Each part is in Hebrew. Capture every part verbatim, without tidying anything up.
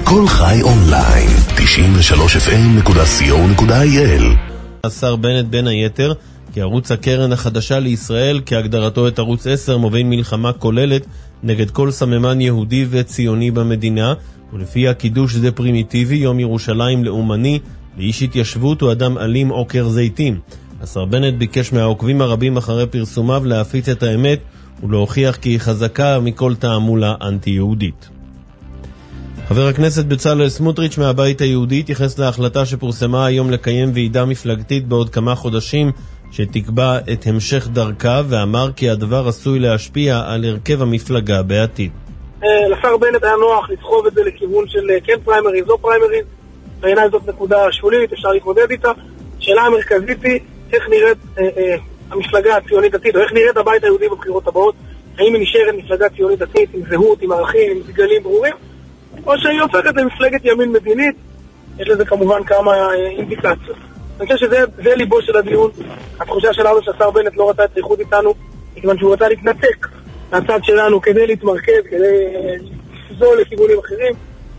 כל חי אונליין, תשעים ושלוש אף אם נקודה סי או נקודה איי אל. השר בנט בין היתר כי ערוץ הקרן החדשה לישראל, כהגדרתו את ערוץ עשר, מוביל מלחמה כוללת נגד כל סממן יהודי וציוני במדינה, ולפי הקידוש זה פרימיטיבי, יום ירושלים לאומני, ואיש התיישבות הוא אדם אלים עוקר זיתים. השר בנט ביקש מהעוקבים הרבים אחרי פרסומיו להפיץ את האמת ולהוכיח כי היא חזקה מכל תעמולה אנטי-יהודית. חבר הכנסת בצלאל סמוטריץ' מהבית היהודי התייחס להחלטה שפורסמה היום לקיים ועידה מפלגתית בעוד כמה חודשים שתקבע את המשך דרכה, ואמר כי הדבר עשוי להשפיע על הרכב המפלגה בעתיד. לשר בנט היה נוח לסחוב את זה לכיוון של כן פריימריז, לא פריימריז. בעיניי זאת נקודה שולית, אפשר להתמודד איתה. השאלה המרכזית היא איך נראית אה, אה, המפלגה הציונית דתית, או איך נראית הבית היהודי בבחירות הבאות. האם היא נשארת מפלגה ציונית דתית עם זהות, עם ערכים, עם דגלים ברורים, או שהיא הופכת למפלגת ימין מדינית. יש לזה כמובן כמה אינדיקציות. אני חושב שזה ליבו של הדיון. התחושה שלנו שהשר בנט לא רצה את איחוד איתנו, מכיוון שהוא רצה להתנתק מהצד שלנו כדי להתמרכז, כדי לפזול לכיוונים אחרים.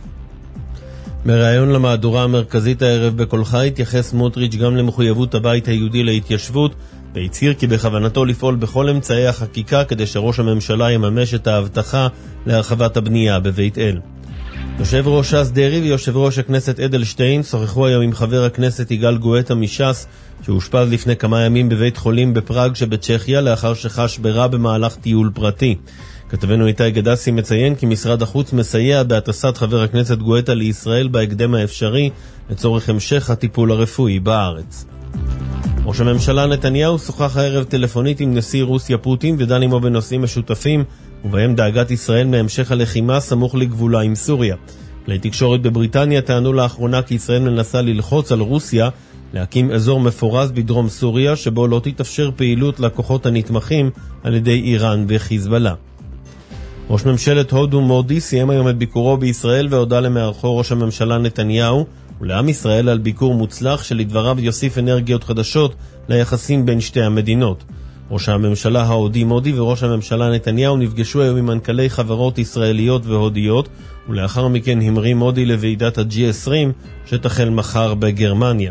בראיון למהדורה המרכזית הערב בכל חי התייחס סמוטריץ' גם למחויבות הבית היהודי להתיישבות, והצהיר כי בכוונתו לפעול בכל אמצעי החקיקה כדי שראש הממשלה יממש את ההבטחה להרחבת הבנייה בבית אל. יושב ראש ש"ס דרעי ויושב ראש הכנסת אדלשטיין שוחחו היום עם חבר הכנסת יגאל גואטה מש"ס, שהושפז לפני כמה ימים בבית חולים בפראג שבצ'כיה לאחר שחש ברע במהלך טיול פרטי. כתבנו איתי גדסי מציין כי משרד החוץ מסייע בהטסת חבר הכנסת גואטה לישראל בהקדם האפשרי לצורך המשך הטיפול הרפואי בארץ. ראש הממשלה נתניהו שוחח הערב טלפונית עם נשיא רוסיה פוטין ודן עמו בנושאים משותפים, ובהם דאגת ישראל מהמשך הלחימה סמוך לגבולה עם סוריה. כלי תקשורת בבריטניה טענו לאחרונה כי ישראל מנסה ללחוץ על רוסיה להקים אזור מפורז בדרום סוריה שבו לא תתאפשר פעילות לכוחות הנתמכים על ידי איראן וחיזבאללה. ראש ממשלת הודו מודי סיים היום את ביקורו בישראל והודע למארחו ראש הממשלה נתניהו ולעם ישראל על ביקור מוצלח שלדבריו יוסיף אנרגיות חדשות ליחסים בין שתי המדינות. ראש הממשלה ההודי מודי וראש הממשלה נתניהו נפגשו היום עם מנכ"לי חברות ישראליות והודיות, ולאחר מכן המריא מודי לוועידת ה-ג'י עשרים שתחל מחר בגרמניה.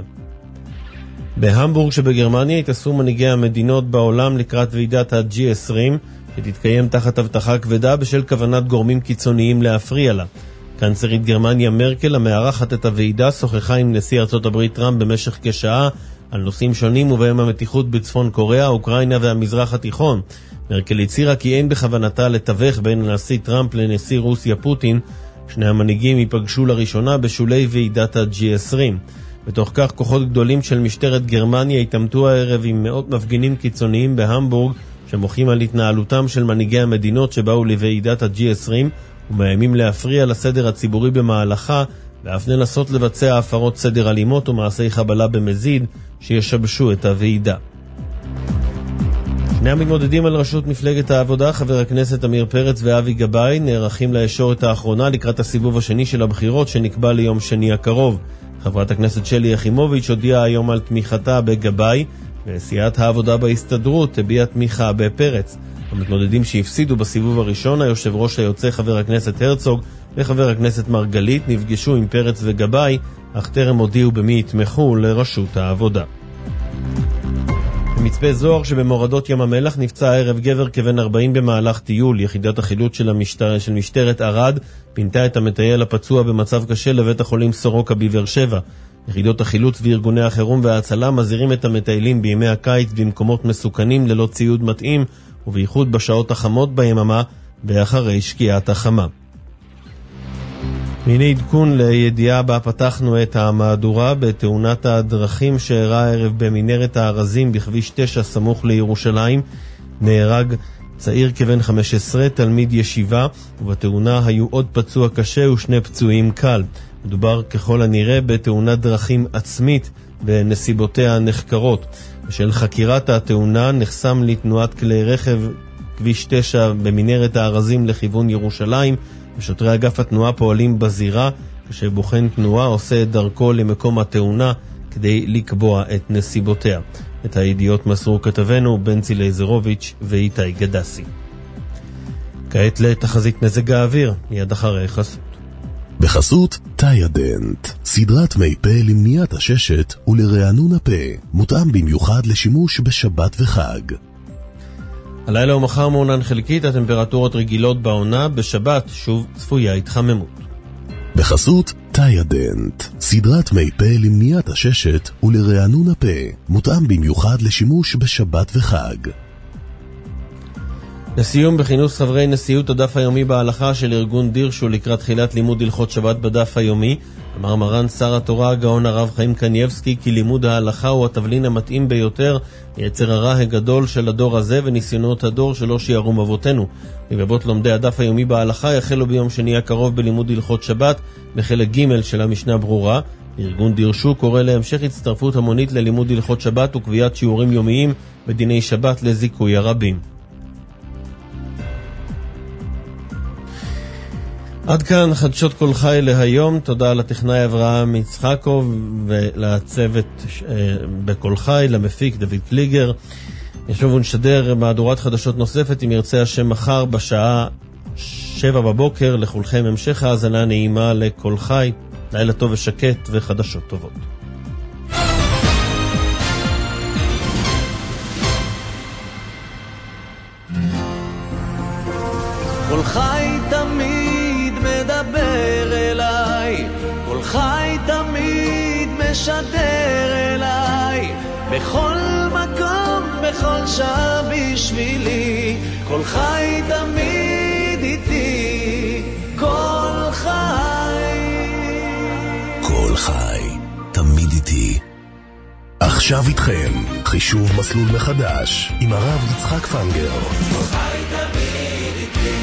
בהמבורג שבגרמניה התאספו מנהיגי המדינות בעולם לקראת ועידת ה-ג'י עשרים שתתקיים תחת הבטחה כבדה בשל כוונת גורמים קיצוניים להפריע לה. קנצלרית גרמניה מרקל המארחת את הוועידה שוחחה עם נשיא ארצות הברית טראמפ במשך כשעה על נושאים שונים ובהם המתיחות בצפון קוריאה, אוקראינה והמזרח התיכון. מרקל הצהירה כי אין בכוונתה לתווך בין הנשיא טראמפ לנשיא רוסיה פוטין. שני המנהיגים ייפגשו לראשונה בשולי ועידת ה-ג'י עשרים. בתוך כך כוחות גדולים של משטרת גרמניה התעמתו הערב עם מאות מפגינים קיצוניים בהמבורג שמוחים על התנהלותם של מנהיגי המדינות שבאו לוועידת ה-ג'י עשרים ומאיימים להפריע לסדר הציבורי במהלכה ואף לנסות לבצע הפרות סדר אלימות ומעשי חבלה במזיד שישבשו את הוועידה. שני המתמודדים על ראשות מפלגת העבודה, חבר הכנסת אמיר פרץ ואבי גבאי, נערכים לישורת האחרונה לקראת הסיבוב השני של הבחירות שנקבע ליום שני הקרוב. חברת הכנסת שלי יחימוביץ' הודיעה היום על תמיכתה בגבאי, וסיעת העבודה בהסתדרות הביעה תמיכה בפרץ. המתמודדים שהפסידו בסיבוב הראשון, היושב ראש היוצא חבר הכנסת הרצוג וחבר הכנסת מרגלית, נפגשו עם פרץ וגבאי, אך טרם הודיעו במי יתמכו לראשות העבודה. במצפה זוהר שבמורדות ים המלח נפצע הערב גבר כבן ארבעים במהלך טיול. יחידת החילוץ של, המשטר, של משטרת ערד פינתה את המטייל הפצוע במצב קשה לבית החולים סורוקה בבאר שבע. יחידות החילוץ וארגוני החירום וההצלה מזהירים את המטיילים בימי הקיץ במקומות מסוכנים ללא ציוד מתאים, ובייחוד בשעות החמות ביממה ואחרי שקיעת החמה. הנה עדכון לידיעה בה פתחנו את המהדורה. בתאונת הדרכים שאירעה הערב במנהרת הארזים בכביש תשע סמוך לירושלים נהרג צעיר כבן חמש עשרה, תלמיד ישיבה, ובתאונה היו עוד פצוע קשה ושני פצועים קל. מדובר ככל הנראה בתאונת דרכים עצמית בנסיבותיה נחקרות. בשל חקירת התאונה נחסם לתנועת כלי רכב כביש תשע במנהרת הארזים לכיוון ירושלים, ושוטרי אגף התנועה פועלים בזירה, כשבוחן תנועה עושה את דרכו למקום התאונה כדי לקבוע את נסיבותיה. את הידיעות מסרו כתבנו בנצי לייזרוביץ' ואיתי גדסי. כעת לתחזית מזג האוויר, מיד אחרי חסות. בחסות תאידנט, סדרת מי פה למניעת הששת ולרענון הפה, מותאם במיוחד לשימוש בשבת וחג. הלילה ומחר מעונן חלקית, הטמפרטורות רגילות בעונה, בשבת שוב צפויה התחממות. בחסות תאידנט, סדרת מי פה למניעת הששת ולרענון הפה, מותאם במיוחד לשימוש בשבת וחג. לסיום, בכינוס חברי נשיאות הדף היומי בהלכה של ארגון דירשו לקראת תחילת לימוד הלכות שבת בדף היומי, אמר מרן שר התורה הגאון הרב חיים קניבסקי כי לימוד ההלכה הוא התבלין המתאים ביותר יצר הרע הגדול של הדור הזה וניסיונות הדור שלא שיערום אבותינו. לבבות לומדי הדף היומי בהלכה יחלו ביום שני הקרוב בלימוד הלכות שבת בחלק ג' של המשנה ברורה. ארגון דירשו קורא להמשך הצטרפות המונית ללימוד הלכות שבת וקביעת שיעורים יומיים בדיני שבת לזיכוי הרבים. עד כאן חדשות כל חי להיום. תודה לטכנאי אברהם יצחקוב ולצוות בכל חי, למפיק דוד קליגר. ישוב ונשדר מהדורת חדשות נוספת אם ירצה השם מחר בשעה שבע בבוקר. לכולכם המשך האזנה נעימה לכל חי, לילה טוב ושקט וחדשות טובות. כל חי תמיד מדבר אליי, כל חי תמיד משדר אליי, בכל מקום, בכל שעה בשבילי, כל חי תמיד איתי, כל חי. כל חי תמיד איתי. עכשיו איתכם חישוב מסלול מחדש עם הרב יצחק פנגר. כל חי תמיד איתי.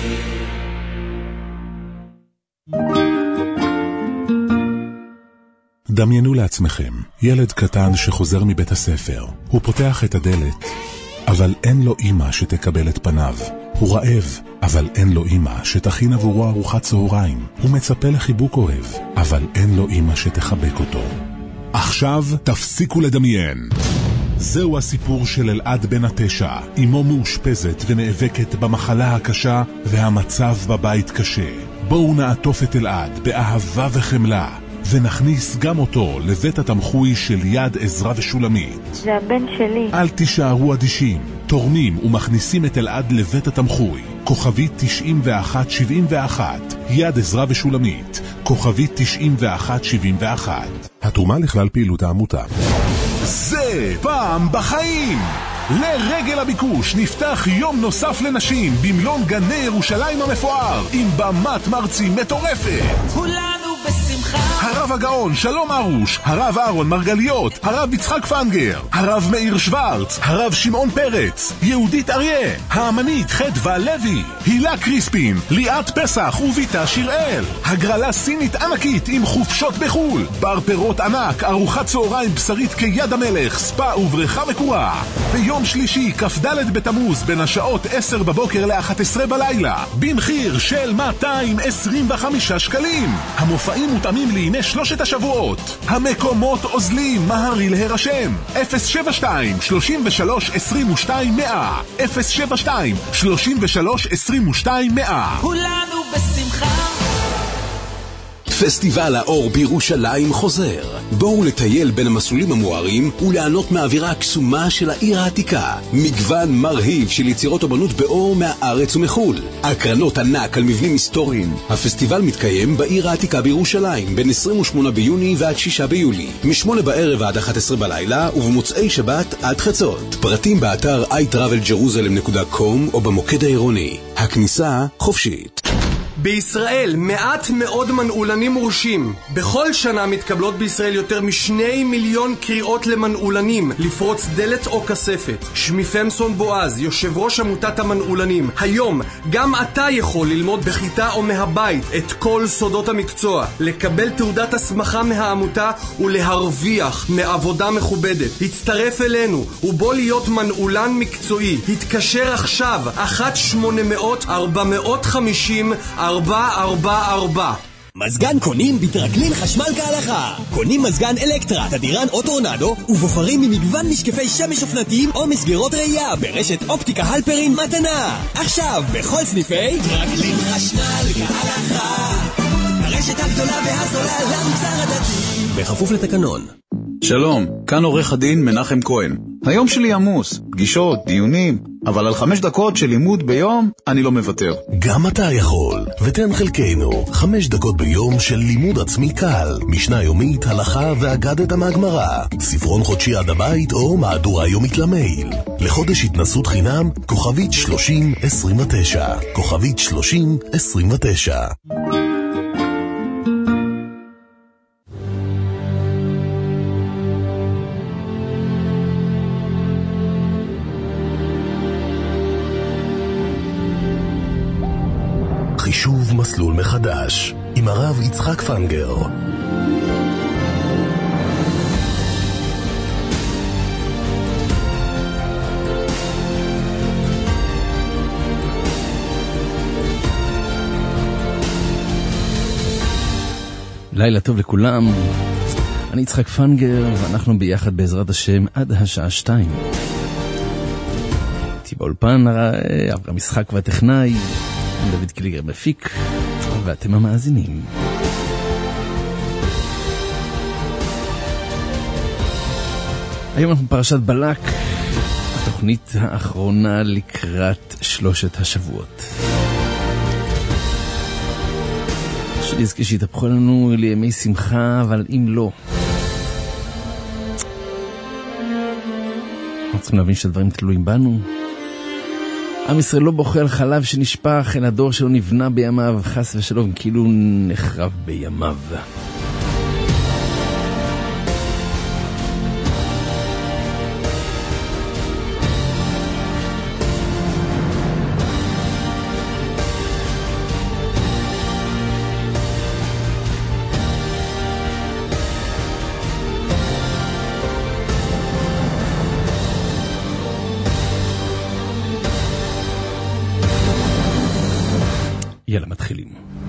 דמיינו לעצמכם, ילד קטן שחוזר מבית הספר. הוא פותח את הדלת, אבל אין לו אמא שתקבל את פניו. הוא רעב, אבל אין לו אמא שתכין עבורו ארוחת צהריים. הוא מצפה לחיבוק אוהב, אבל אין לו אמא שתחבק אותו. עכשיו תפסיקו לדמיין. זהו הסיפור של אלעד בן התשע. אמו מאושפזת ונאבקת במחלה הקשה והמצב בבית קשה. בואו נעטוף את אלעד באהבה וחמלה ונכניס גם אותו לבית התמחוי של יד עזרא ושולמית. זה הבן שלי. אל תישארו אדישים. תורמים ומכניסים את אלעד לבית התמחוי. כוכבית תשעים ואחת שבעים ואחת. יד עזרא ושולמית. כוכבית תשעים ואחת שבעים ואחת. התרומה לכלל פעילות העמותה. זה פעם בחיים. לרגל הביקוש נפתח יום נוסף לנשים במלון גני ירושלים המפואר עם במת מרצים מטורפת. כולנו בשמחה. הרב הגאון שלום ארוש, הרב אהרון מרגליות, הרב יצחק פנגר, הרב מאיר שוורץ, הרב שמעון פרץ, יהודית אריה, האמנית חדווה לוי, הילה קריספין, ליאת פסח וביתה שיראל. הגרלה סינית ענקית עם חופשות בחול, בר פירות ענק, ארוחת צהריים בשרית כיד המלך, ספה ובריכה מקורה. ביום שלישי כ"ד בתמוז בין השעות עשר בבוקר ל-אחת עשרה בלילה במחיר של מאתיים עשרים וחמישה שקלים. המופעים מותאמים לימי שלושת השבועות. המקומות עוזלים, מהרי להירשם. אפס שבע שתיים שלושים ושלוש עשרים ושתיים מאה. אפס שבע שתיים שלושים ושלוש עשרים ושתיים מאה. כולנו בשמחה. פסטיבל האור בירושלים חוזר. בואו לטייל בין המסלולים המוארים וליהנות מהאווירה הקסומה של העיר העתיקה. מגוון מרהיב של יצירות אומנות באור מהארץ ומחול. הקרנות ענק על מבנים היסטוריים. הפסטיבל מתקיים בעיר העתיקה בירושלים בין עשרים ושמונה ביוני ועד שישה ביולי. משמונה בערב עד אחת עשרה בלילה ובמוצאי שבת עד חצות. פרטים באתר איי טראבל ג'רוזלם נקודה קום או במוקד העירוני. הכניסה חופשית. בישראל מעט מאוד מנעולנים מורשים. בכל שנה מתקבלות בישראל יותר משני מיליון קריאות למנעולנים לפרוץ דלת או כספת. שמי פמסון בועז, יושב ראש עמותת המנעולנים. היום גם אתה יכול ללמוד בכיתה או מהבית את כל סודות המקצוע, לקבל תעודת הסמכה מהעמותה ולהרוויח מעבודה מכובדת. הצטרף אלינו ובוא להיות מנעולן מקצועי. התקשר עכשיו אחת שמונה אפס אפס ארבע חמש אפס ארבע ארבע ארבע. מזגן קונים בתרקלין חשמל כהלכה. קונים מזגן אלקטרה, תדירן או טורנדו ובוחרים ממגוון משקפי שמש אופנתיים או מסגרות ראייה ברשת אופטיקה הלפרין מתנה. עכשיו בכל סניפי תרקלין חשמל כהלכה. הרשת הגדולה והזולה למגזר הדתי. בכפוף לתקנון. שלום, כאן עורך הדין מנחם כהן. היום שלי עמוס, פגישות, דיונים, אבל על חמש דקות של לימוד ביום אני לא מוותר. גם אתה יכול, ותן חלקנו, חמש דקות ביום של לימוד עצמי קל, משנה יומית, הלכה ואגדת מהגמרא, ספרון חודשי עד הבית או מהדורה יומית למייל. לחודש התנסות חינם, כוכבית שלושים עשרים ותשע, כוכבית שלושים עשרים ותשע. חישוב מסלול מחדש עם הרב יצחק פנגר. לילה טוב לכולם, אני יצחק פנגר ואנחנו ביחד בעזרת השם עד השעה שתיים. איתי באולפן אברהם משחק והטכנאי דוד קליגר מפיק, ואתם המאזינים. היום אנחנו פרשת בלק, התוכנית האחרונה לקראת שלושת השבועות. שנזכה שיתהפכו לנו לימי שמחה, אבל אם לא, אנחנו צריכים להבין שהדברים תלויים בנו. עם ישראל לא בוכה על חלב שנשפך, אלא הדור שלו נבנה בימיו, חס ושלום, כאילו נחרב בימיו. יאללה, מתחילים.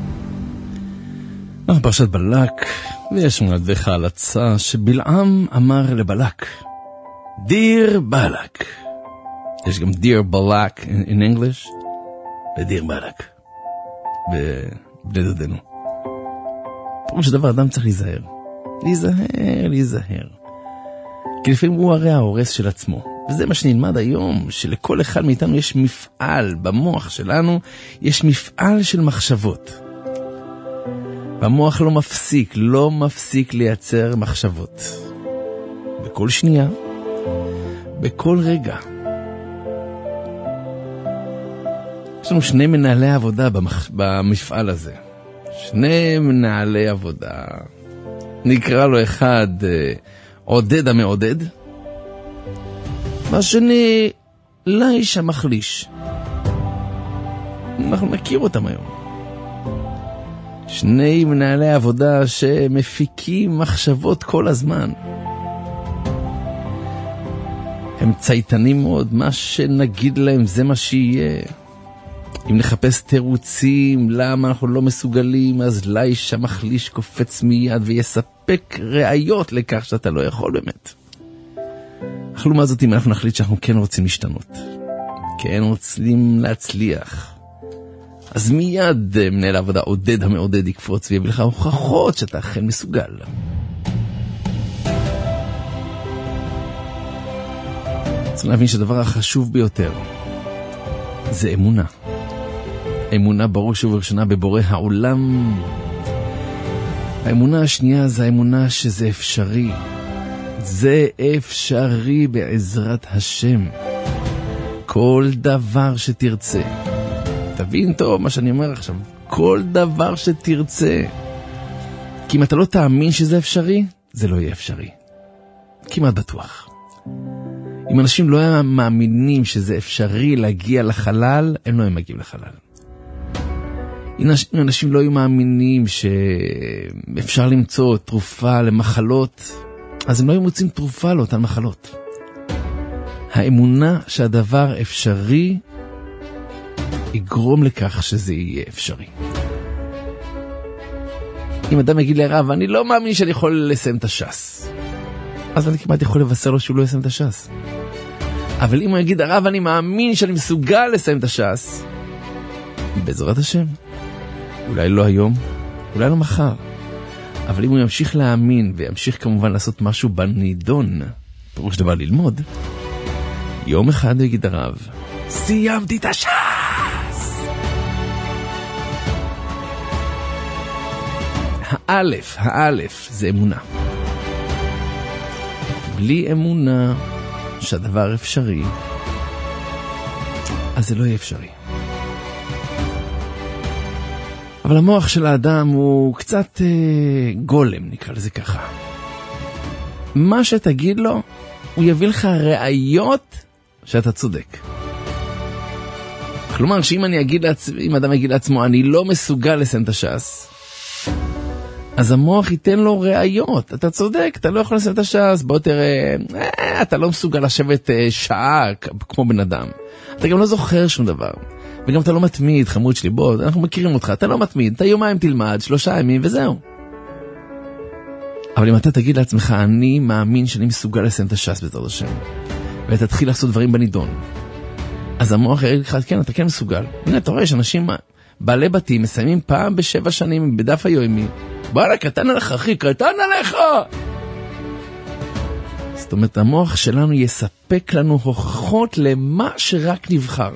אנחנו פרשת בלק, ויש מנדך הלצה שבלעם אמר לבלק, דיר בלק. יש גם דיר בלק in English, ודיר בלק. בבני דודנו. פירוש דבר, אדם צריך להיזהר. להיזהר, להיזהר. כי לפעמים הוא הרי ההורס של עצמו. וזה מה שנלמד היום, שלכל אחד מאיתנו יש מפעל, במוח שלנו יש מפעל של מחשבות. והמוח לא מפסיק, לא מפסיק לייצר מחשבות. בכל שנייה, בכל רגע. יש לנו שני מנהלי עבודה במח... במפעל הזה. שני מנהלי עבודה. נקרא לו אחד עודד המעודד, והשני לאיש המחליש. אנחנו נכיר אותם היום. שני מנהלי עבודה שמפיקים מחשבות כל הזמן. הם צייתנים מאוד, מה שנגיד להם זה מה שיהיה. אם נחפש תירוצים למה אנחנו לא מסוגלים, אז לאיש המחליש קופץ מיד ויספק ראיות לכך שאתה לא יכול באמת. אך לעומת זאת, אם אנחנו נחליט שאנחנו כן רוצים להשתנות, כן רוצים להצליח, אז מיד מנהל העבודה עודד המעודד יקפוץ ויביא לך הוכחות שאתה אכן מסוגל. צריכים להבין שהדבר החשוב ביותר זה אמונה. אמונה בראש ובראשונה בבורא העולם. האמונה השנייה זה האמונה שזה אפשרי. זה אפשרי בעזרת השם. כל דבר שתרצה. תבין טוב מה שאני אומר עכשיו. כל דבר שתרצה. כי אם אתה לא תאמין שזה אפשרי, זה לא יהיה אפשרי. כמעט בטוח. אם אנשים לא מאמינים שזה אפשרי להגיע לחלל, הם לא מגיעים לחלל. אם אנשים לא היו מאמינים שאפשר למצוא תרופה למחלות, אז הם לא היו מוצאים תרופה לאותן מחלות. האמונה שהדבר אפשרי יגרום לכך שזה יהיה אפשרי. אם אדם יגיד לי, רב, אני לא מאמין שאני יכול לסיים את הש"ס, אז אני כמעט יכול לבשר לו שהוא לא יסיים את הש"ס. אבל אם הוא יגיד, הרב, אני מאמין שאני מסוגל לסיים את הש"ס, בעזרת השם, אולי לא היום, אולי לא מחר. אבל אם הוא ימשיך להאמין וימשיך כמובן לעשות משהו בנידון, פירוש דבר ללמוד, יום אחד הוא יגיד הרב, סיימתי את הש"ס. האלף, האלף זה אמונה. בלי אמונה שהדבר אפשרי, אז זה לא יהיה אפשרי. אבל המוח של האדם הוא קצת אה, גולם, נקרא לזה ככה. מה שתגיד לו, הוא יביא לך ראיות שאתה צודק. כלומר, שאם אני אגיד לעצ... אם אדם יגיד לעצמו, אני לא מסוגל לסיים את הש"ס, אז המוח ייתן לו ראיות. אתה צודק, אתה לא יכול לסיים את הש"ס, בוא תראה, אה, אתה לא מסוגל לשבת אה, שעה כמו בן אדם. אתה גם לא זוכר שום דבר. וגם אתה לא מתמיד, חמוד שלי, בוא, אנחנו מכירים אותך, אתה לא מתמיד, אתה יומיים תלמד, שלושה ימים וזהו. אבל אם אתה תגיד לעצמך, אני מאמין שאני מסוגל לסיים את הש"ס בעזרת השם, ותתחיל לעשות דברים בנידון, אז המוח יגיד לך, כן, אתה כן מסוגל. הנה, אתה רואה שאנשים בעלי בתים מסיימים פעם בשבע שנים בדף היומי. בואלה, קטן עליך, אחי, קטן עליך! זאת אומרת, המוח שלנו יספק לנו הוכחות למה שרק נבחר.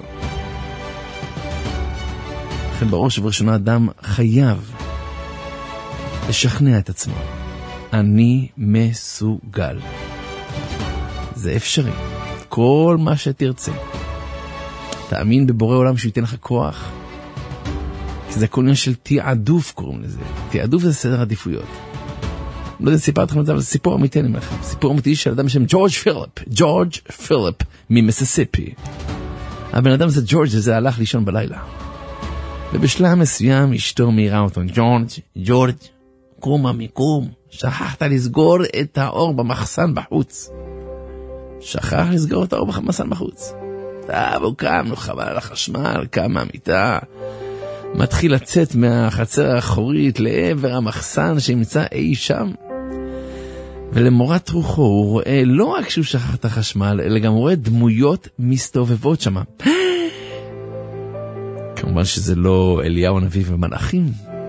לכן בראש ובראשונה אדם חייב לשכנע את עצמו. אני מסוגל. זה אפשרי. כל מה שתרצה. תאמין בבורא עולם שהוא ייתן לך כוח. כי זה כל עניין של תיעדוף קוראים לזה. תיעדוף זה סדר עדיפויות. לא יודע, סיפרתי לכם את זה, אבל זה סיפור אמיתי אני לכם. סיפור אמיתי של אדם בשם ג'ורג' פיליפ. ג'ורג' פיליפ ממיסיסיפי. הבן אדם זה ג'ורג' הזה הלך לישון בלילה. ובשלב מסוים אשתו מהירה אותו, ג'ורג', ג'ורג', קום המיקום, שכחת לסגור את האור במחסן בחוץ. שכח לסגור את האור במחסן בחוץ. טוב, הוא קם, הוא חבל על החשמל, קם מהמיטה, מתחיל לצאת מהחצר האחורית לעבר המחסן שנמצא אי שם, ולמורת רוחו הוא רואה לא רק שהוא שכח את החשמל, אלא גם הוא רואה דמויות מסתובבות שם. כמובן שזה לא אליהו הנביא ומלאכים,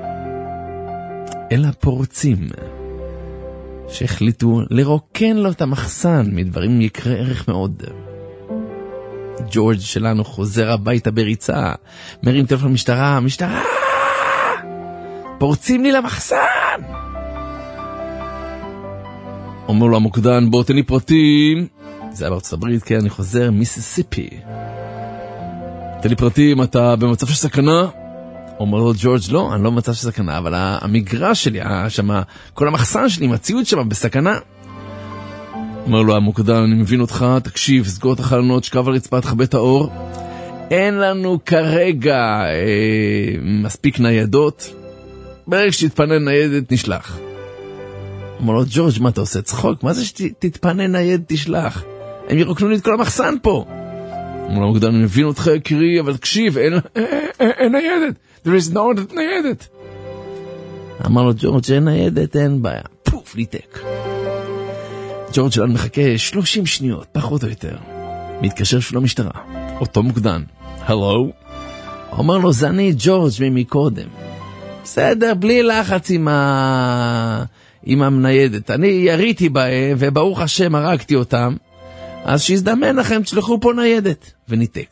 אלא פורצים שהחליטו לרוקן לו את המחסן מדברים יקרה ערך מאוד. ג'ורג' שלנו חוזר הביתה בריצה, מרים טלפון למשטרה, משטרה! פורצים לי למחסן! אומר לו המוקדן, בוא תן לי פרטים. זה היה בארצות הברית, כן, אני חוזר, מיסיסיפי. תן לי פרטים, אתה במצב של סכנה? אומר לו ג'ורג', לא, אני לא במצב של סכנה, אבל המגרש שלי, שמה, כל המחסן שלי, הציוד שם בסכנה. אומר לו המוקדן, אני מבין אותך, תקשיב, סגור את החלונות, שקב על רצפה, תחבא את האור. אין לנו כרגע אה, מספיק ניידות. ברגע שתתפנה ניידת, נשלח. אומר לו, ג'ורג', מה אתה עושה? צחוק? מה זה שתתפנה ניידת, תשלח? הם ירוקנו לי את כל המחסן פה. אומר לו המוקדן, אני מבין אותך, יקירי, אבל תקשיב, אין, אין, אין, אין ניידת. There is no ניידת. אמר לו, ג'ורג', אין ניידת, אין בעיה. פוף, ליטק. ג'ורג' שלנו מחכה שלושים שניות, פחות או יותר. מתקשר שלו משטרה. אותו מוקדן. הלו? אומר לו, זה אני ג'ורג' ממקודם. בסדר, בלי לחץ עם, ה... עם המניידת. אני יריתי בהם, וברוך השם הרגתי אותם. אז שיזדמן לכם, תשלחו פה ניידת. וניתק.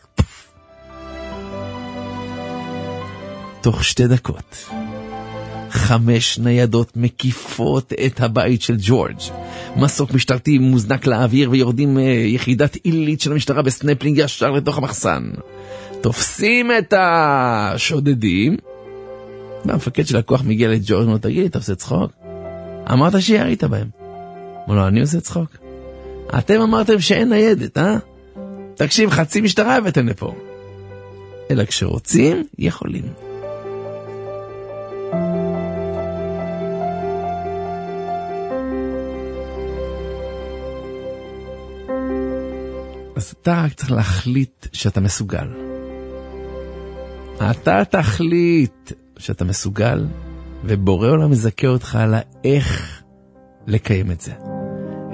תוך שתי דקות. חמש ניידות מקיפות את הבית של ג'ורג'. מסוק משטרתי מוזנק לאוויר ויורדים יחידת עילית של המשטרה בסנפלינג ישר לתוך המחסן. תופסים את השודדים. והמפקד של הכוח מגיע לג'ורג' ואומר, תגיד לי, אתה עושה צחוק? אמרת שירית בהם. אמר לו, אני עושה צחוק. אתם אמרתם שאין ניידת, אה? תקשיב, חצי משטרה הבאתם לפה. אלא כשרוצים, יכולים. אז אתה רק צריך להחליט שאתה מסוגל. אתה תחליט שאתה מסוגל, ובורא עולם מזכה אותך על איך לקיים את זה.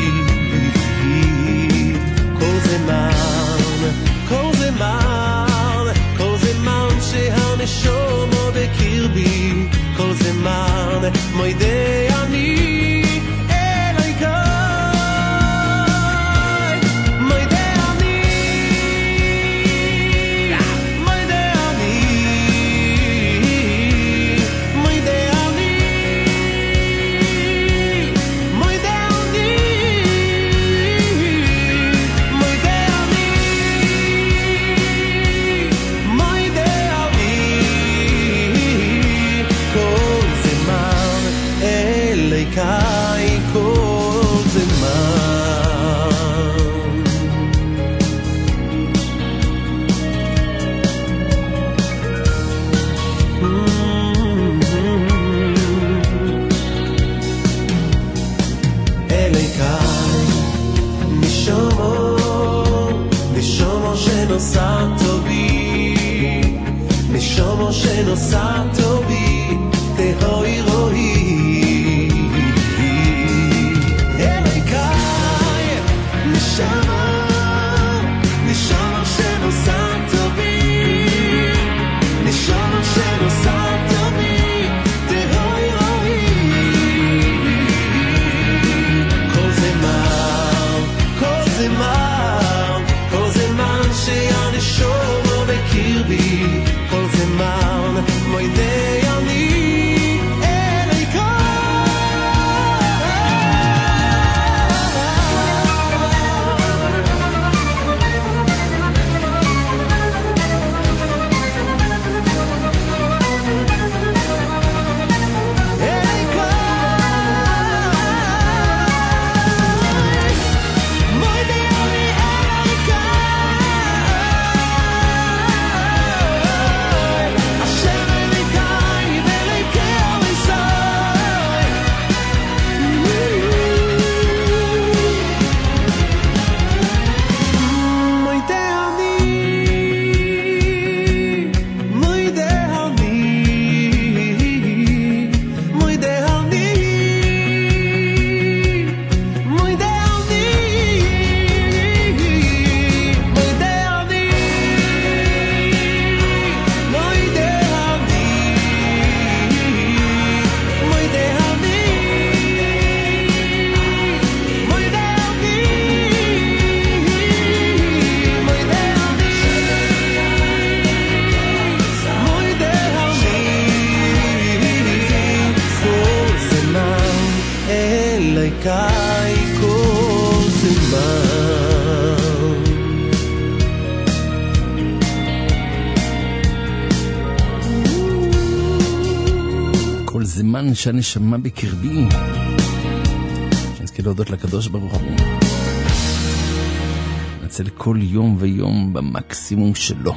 זמן, כל זמן, כל זמן שהנשומו בקרבי, כל זמן מוידי אני נוסעתו בי, נשומו שנוסעתו בי, תהוי רואי אליקאי, נשומו, נשומו שנוסעתו בי, נשומו שנוסעתו בי, תהוי רואי כל זמן, כל זמן, כל זמן שהנשומו בקרבי, כל זמן מוידי אני אליקאי. כל זמן שהנשמה בקרבי, שנזכה להודות לקדוש ברוך הוא, נצל כל יום ויום במקסימום שלו.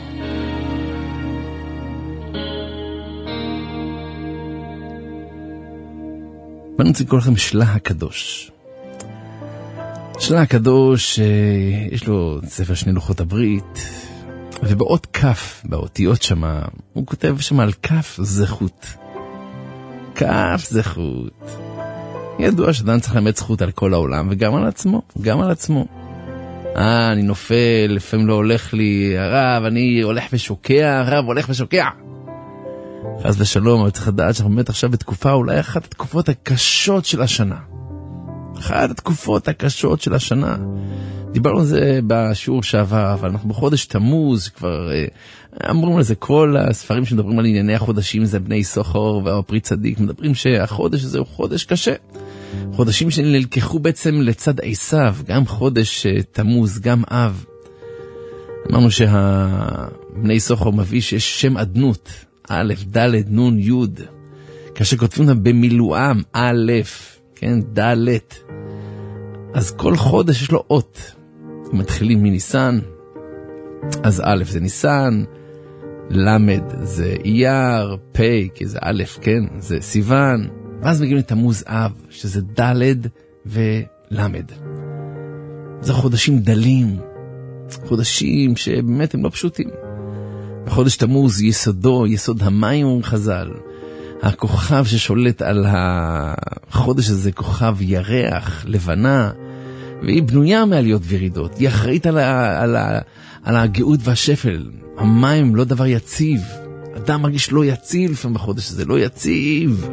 ואני רוצה לקרוא לכם שלה הקדוש. שלה הקדוש, יש לו ספר שני לוחות הברית, ובאות כף, באותיות שמה, הוא כותב שמה על כף זכות. כף זכות. ידוע שאדם צריך ללמד זכות על כל העולם, וגם על עצמו, גם על עצמו. אה, אני נופל, לפעמים לא הולך לי, הרב, אני הולך ושוקע, הרב הולך ושוקע. חס ושלום, אבל צריך לדעת שאנחנו באמת עכשיו בתקופה, אולי אחת התקופות הקשות של השנה. אחת התקופות הקשות של השנה. דיברנו על זה בשיעור שעבר, אבל אנחנו בחודש תמוז, כבר אמרו לזה כל הספרים שמדברים על ענייני החודשים, זה בני סוחר והפרי צדיק, מדברים שהחודש הזה הוא חודש קשה. חודשים שנלקחו בעצם לצד עשיו, גם חודש תמוז, גם אב. אמרנו שהבני סוחר מביא שיש שם עדנות, א', ד', נ', י', כאשר כותבים אותם במילואם, א', כן, ד', אז כל חודש יש לו אות. מתחילים מניסן, אז א' זה ניסן, למד זה אייר, פי, כי זה א', כן, זה סיוון, ואז מגיעים לתמוז אב, שזה ד' ולמד. זה חודשים דלים, חודשים שבאמת הם לא פשוטים. בחודש תמוז יסודו, יסוד המים ומחזל, הכוכב ששולט על החודש הזה, כוכב ירח, לבנה, והיא בנויה מעליות וירידות, היא אחראית על, ה, על, ה, על הגאות והשפל. המים לא דבר יציב, אדם מרגיש לא יציב לפעמים בחודש הזה, לא יציב.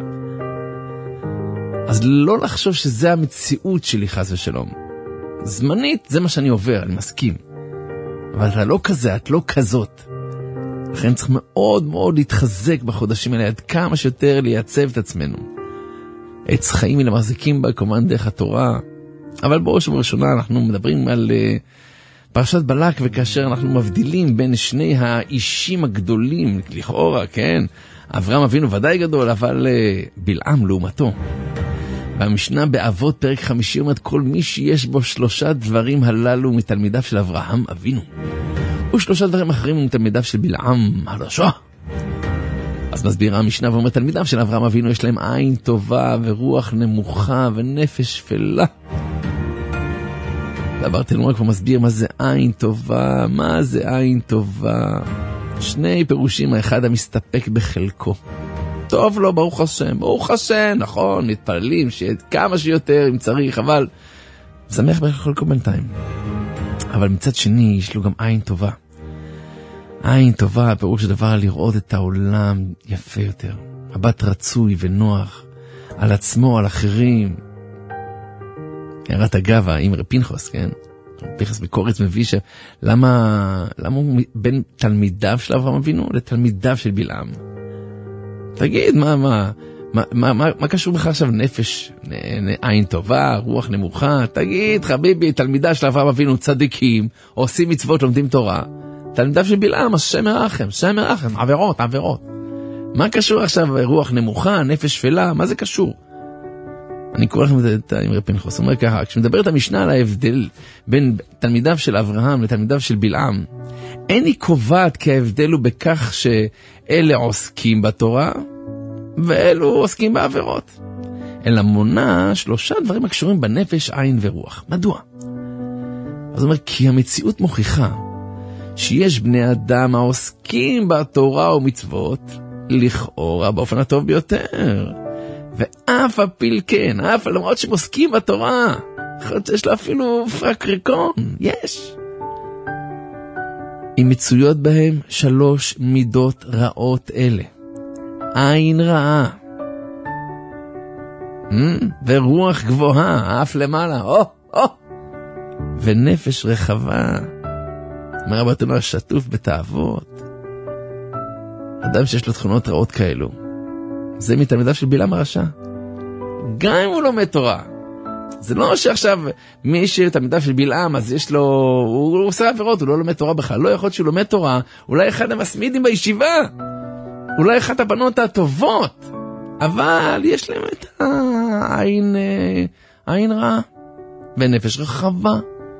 אז לא לחשוב שזה המציאות שלי חס ושלום. זמנית זה מה שאני עובר, אני מסכים. אבל אתה לא כזה, את לא כזאת. לכן צריך מאוד מאוד להתחזק בחודשים האלה, עד כמה שיותר לייצב את עצמנו. עץ חיים אלה מחזיקים בה כמובן דרך התורה, אבל בראש ובראשונה אנחנו מדברים על uh, פרשת בלק, וכאשר אנחנו מבדילים בין שני האישים הגדולים, לכאורה, כן, אברהם אבינו ודאי גדול, אבל uh, בלעם לעומתו. והמשנה באבות פרק חמישי אומרת, כל מי שיש בו שלושה דברים הללו מתלמידיו של אברהם אבינו, ושלושה דברים אחרים מתלמידיו של בלעם הרשע. אז מסבירה המשנה ואומרת, תלמידיו של אברהם אבינו יש להם עין טובה ורוח נמוכה ונפש שפלה. דבר תלמוד כבר מסביר מה זה עין טובה, מה זה עין טובה. שני פירושים, האחד המסתפק בחלקו. טוב לו, ברוך השם, ברוך השם, נכון, מתפללים שיהיה כמה שיותר אם צריך, אבל שמח בחלקו בינתיים. אבל מצד שני יש לו גם עין טובה. עין טובה, פירוש דבר לראות את העולם יפה יותר. מבט רצוי ונוח, על עצמו, על אחרים. הערת אגב, האמרי פנחס, כן? פנחס בקורץ מביא שלמה, למה הוא בין תלמידיו של אברהם אבינו לתלמידיו של בלעם? תגיד, מה, מה, מה, מה, מה, מה קשור בך עכשיו נפש, עין טובה, רוח נמוכה? תגיד, חביבי, תלמידה של אברהם אבינו צדיקים, עושים מצוות, לומדים תורה. תלמידיו של בלעם, אז שם מרחם, שם מרחם, עבירות, עבירות. מה קשור עכשיו רוח נמוכה, נפש שפלה? מה זה קשור? אני קורא לכם את האמרי פנחס, אומר ככה, כשמדברת המשנה על ההבדל בין תלמידיו של אברהם לתלמידיו של בלעם, אין היא קובעת כי ההבדל הוא בכך שאלה עוסקים בתורה ואלו עוסקים בעבירות, אלא מונה שלושה דברים הקשורים בנפש, עין ורוח. מדוע? אז אומר, כי המציאות מוכיחה שיש בני אדם העוסקים בתורה ומצוות לכאורה באופן הטוב ביותר, ואף הפיל כן, אף למרות שהם עוסקים בתורה, יש לו אפילו פרק ריקון, יש. אם מצויות בהם שלוש מידות רעות אלה, עין רעה, ורוח גבוהה, אף למעלה, או, או, ונפש רחבה, אומר רבותינו שטוף בתאוות. אדם שיש לו תכונות רעות כאלו, זה מתלמידיו של בלעם הרשע. גם אם הוא לומד תורה. זה לא שעכשיו מי שתלמידיו של בלעם, אז יש לו, הוא, הוא עושה עבירות, הוא לא לומד תורה בכלל. לא יכול להיות שהוא לומד תורה, אולי אחד המסמידים בישיבה, אולי אחת הבנות הטובות, אבל יש להם את העין, העין רע, ונפש רחבה.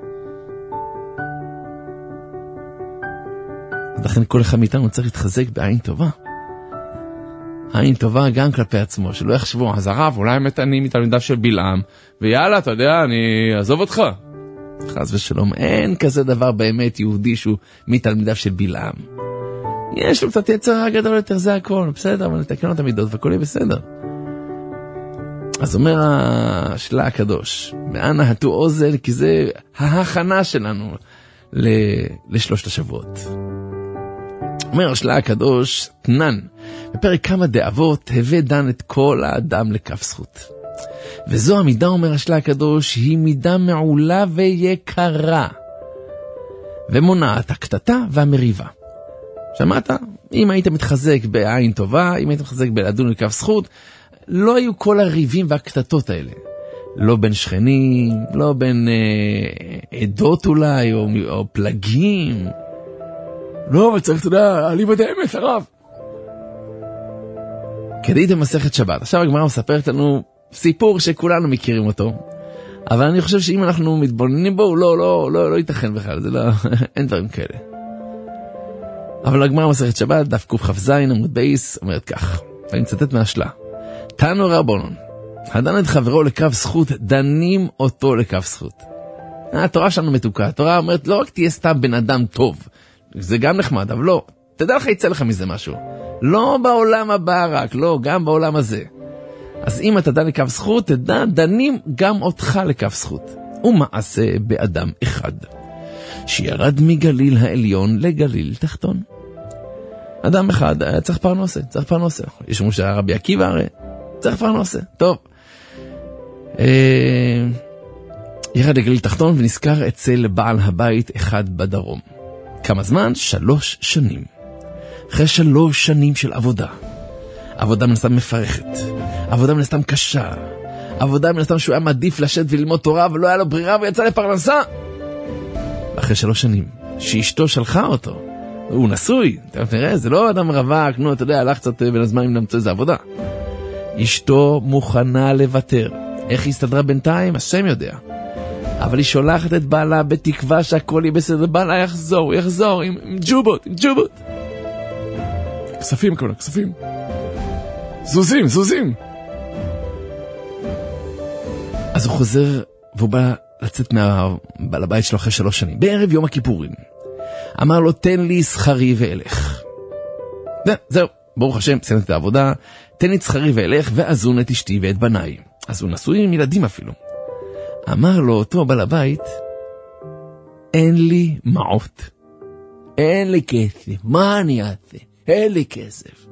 לכן כל אחד מאיתנו צריך להתחזק בעין טובה. עין טובה גם כלפי עצמו, שלא יחשבו, אז הרב, אולי באמת אני מתלמידיו של בלעם, ויאללה, אתה יודע, אני אעזוב אותך. חס ושלום, אין כזה דבר באמת יהודי שהוא מתלמידיו של בלעם. יש לו קצת יצר גדול יותר, זה הכל, בסדר, אבל נתקן לו את המידות והכל יהיה בסדר. אז אומר השלה הקדוש, מאנה הטו אוזן, כי זה ההכנה שלנו לשלושת השבועות. אומר השלה הקדוש, תנן, בפרק כמה דאבות, הבא דן את כל האדם לכף זכות. וזו המידה, אומר השלה הקדוש, היא מידה מעולה ויקרה, ומונעת הקטטה והמריבה. שמעת? אם היית מתחזק בעין טובה, אם היית מתחזק בלדון לכף זכות, לא היו כל הריבים והקטטות האלה. לא בין שכנים, לא בין אה, עדות אולי, או, או פלגים. לא, אבל צריך, אתה יודע, עלי בדי אמת, הרב. כדי במסכת שבת. עכשיו הגמרא מספרת לנו סיפור שכולנו מכירים אותו, אבל אני חושב שאם אנחנו מתבוננים בו, לא, לא, לא, לא ייתכן בכלל, זה לא, אין דברים כאלה. אבל הגמרא מסכת שבת, דף קכ"ז עמוד בייס, אומרת כך, ואני מצטט מהשלה. תנו רבונון, הדן את חברו לכף זכות, דנים אותו לכף זכות. התורה שלנו מתוקה, התורה אומרת, לא רק תהיה סתם בן אדם טוב, זה גם נחמד, אבל לא, תדע לך יצא לך מזה משהו. לא בעולם הבא רק, לא, גם בעולם הזה. אז אם אתה דן לכף זכות, תדע, דנים גם אותך לכף זכות. ומעשה באדם אחד, שירד מגליל העליון לגליל תחתון. אדם אחד היה צריך פרנסה, צריך פרנסה. יש אומרים שהרבי עקיבא הרי צריך פרנסה. טוב. אה, ירד לגליל תחתון ונזכר אצל בעל הבית אחד בדרום. כמה זמן? שלוש שנים. אחרי שלוש שנים של עבודה. עבודה מן הסתם מפרכת. עבודה מן הסתם קשה. עבודה מן הסתם שהוא היה מעדיף לשבת וללמוד תורה ולא היה לו ברירה ויצא לפרנסה. אחרי שלוש שנים, שאשתו שלחה אותו. הוא נשוי, תראה, זה לא אדם רווק, נו, אתה יודע, הלך קצת בין הזמן אם נמצא איזה עבודה. אשתו מוכנה לוותר. איך היא הסתדרה בינתיים? השם יודע. אבל היא שולחת את בעלה בתקווה שהכל יהיה בסדר, בעלה יחזור, הוא יחזור עם, עם ג'ובות, עם ג'ובות. כספים, כמובן, כספים. זוזים, זוזים. אז הוא חוזר, והוא בא לצאת מהבעל הבית שלו אחרי שלוש שנים, בערב יום הכיפורים. אמר לו, תן לי שכרי ואלך. זה, זהו, ברוך השם, סיימת את העבודה, תן לי שכרי ואלך, ואזון את אשתי ואת בניי. אז הוא נשוי עם ילדים אפילו. אמר לו אותו בעל הבית, אין לי מעות, אין לי כסף, מה אני אעשה? אין לי כסף.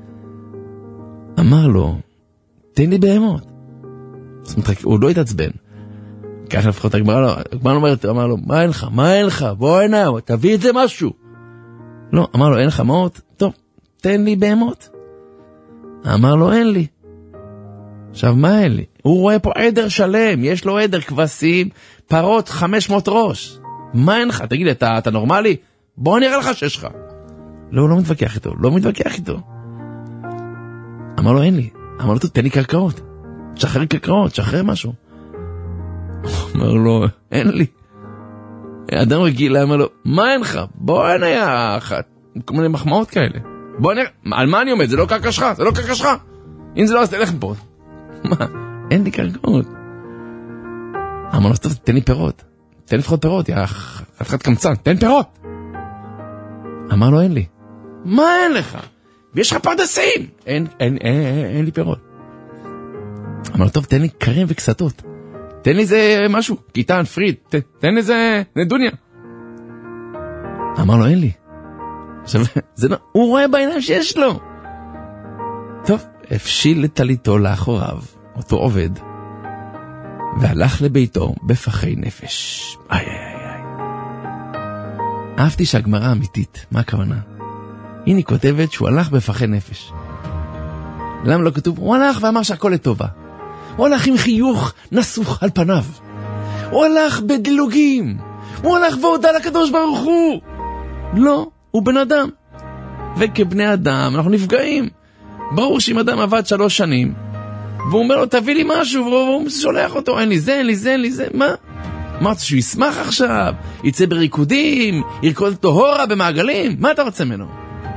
אמר לו, תן לי בהמות. זאת אומרת, הוא לא התעצבן. ככה לפחות הגמרא לו, הגמרא אומרת, אמר לו, מה אין לך? מה אין לך? בוא הנה, תביא את זה משהו. לא, אמר לו, אין לך מעות? טוב, תן לי בהמות. אמר לו, אין לי. עכשיו, מה אין לי? הוא רואה פה עדר שלם, יש לו עדר כבשים, פרות, חמש מאות ראש. מה אין לך? תגיד לי, אתה, אתה נורמלי? בוא נראה לך שיש לך. לא, הוא לא מתווכח איתו, לא מתווכח איתו. אמר לו, אין לי. אמר לו, תן לי קרקעות. שחרר קרקעות, שחרר משהו. אמר לו, אין לי. אדם רגיל, אמר לו, מה אין לך? בוא נראה אחת. כל מיני מחמאות כאלה. בוא נראה, על מה אני עומד? זה לא קרקע שלך, זה לא קרקע שלך. אם זה לא, אז תלך מפה. מה? אין לי קרקעות. אמר לו, טוב, תן לי פירות. תן לפחות פירות, יא חתיכת קמצן, תן פירות. אמר לו, אין לי. מה אין לך? ויש לך פרדסים. אין, אין, אין, אין, אין לי פירות. אמר לו, טוב, תן לי קרם וקסתות. תן לי זה משהו, קיטן, פריד, ת, תן לי זה נדוניה. אמר לו, אין לי. עכשיו, זה לא, הוא רואה בעיניים שיש לו. טוב, הפשיל לטליתו לאחוריו, אותו עובד, והלך לביתו בפחי נפש. איי, איי, איי. אהבתי שהגמרא אמיתית, מה הכוונה? הנה היא כותבת שהוא הלך בפחי נפש. למה לא כתוב? הוא הלך ואמר שהכל לטובה. הוא הלך עם חיוך נסוך על פניו. הוא הלך בדילוגים. הוא הלך והודע לקדוש ברוך הוא. לא, הוא בן אדם. וכבני אדם אנחנו נפגעים. ברור שאם אדם עבד שלוש שנים, והוא אומר לו, תביא לי משהו, והוא שולח אותו, אין לי זה, אין לי זה, אין לי זה, מה? אמרת שהוא ישמח עכשיו, יצא בריקודים, ירקוד אותו הורה במעגלים, מה אתה רוצה ממנו?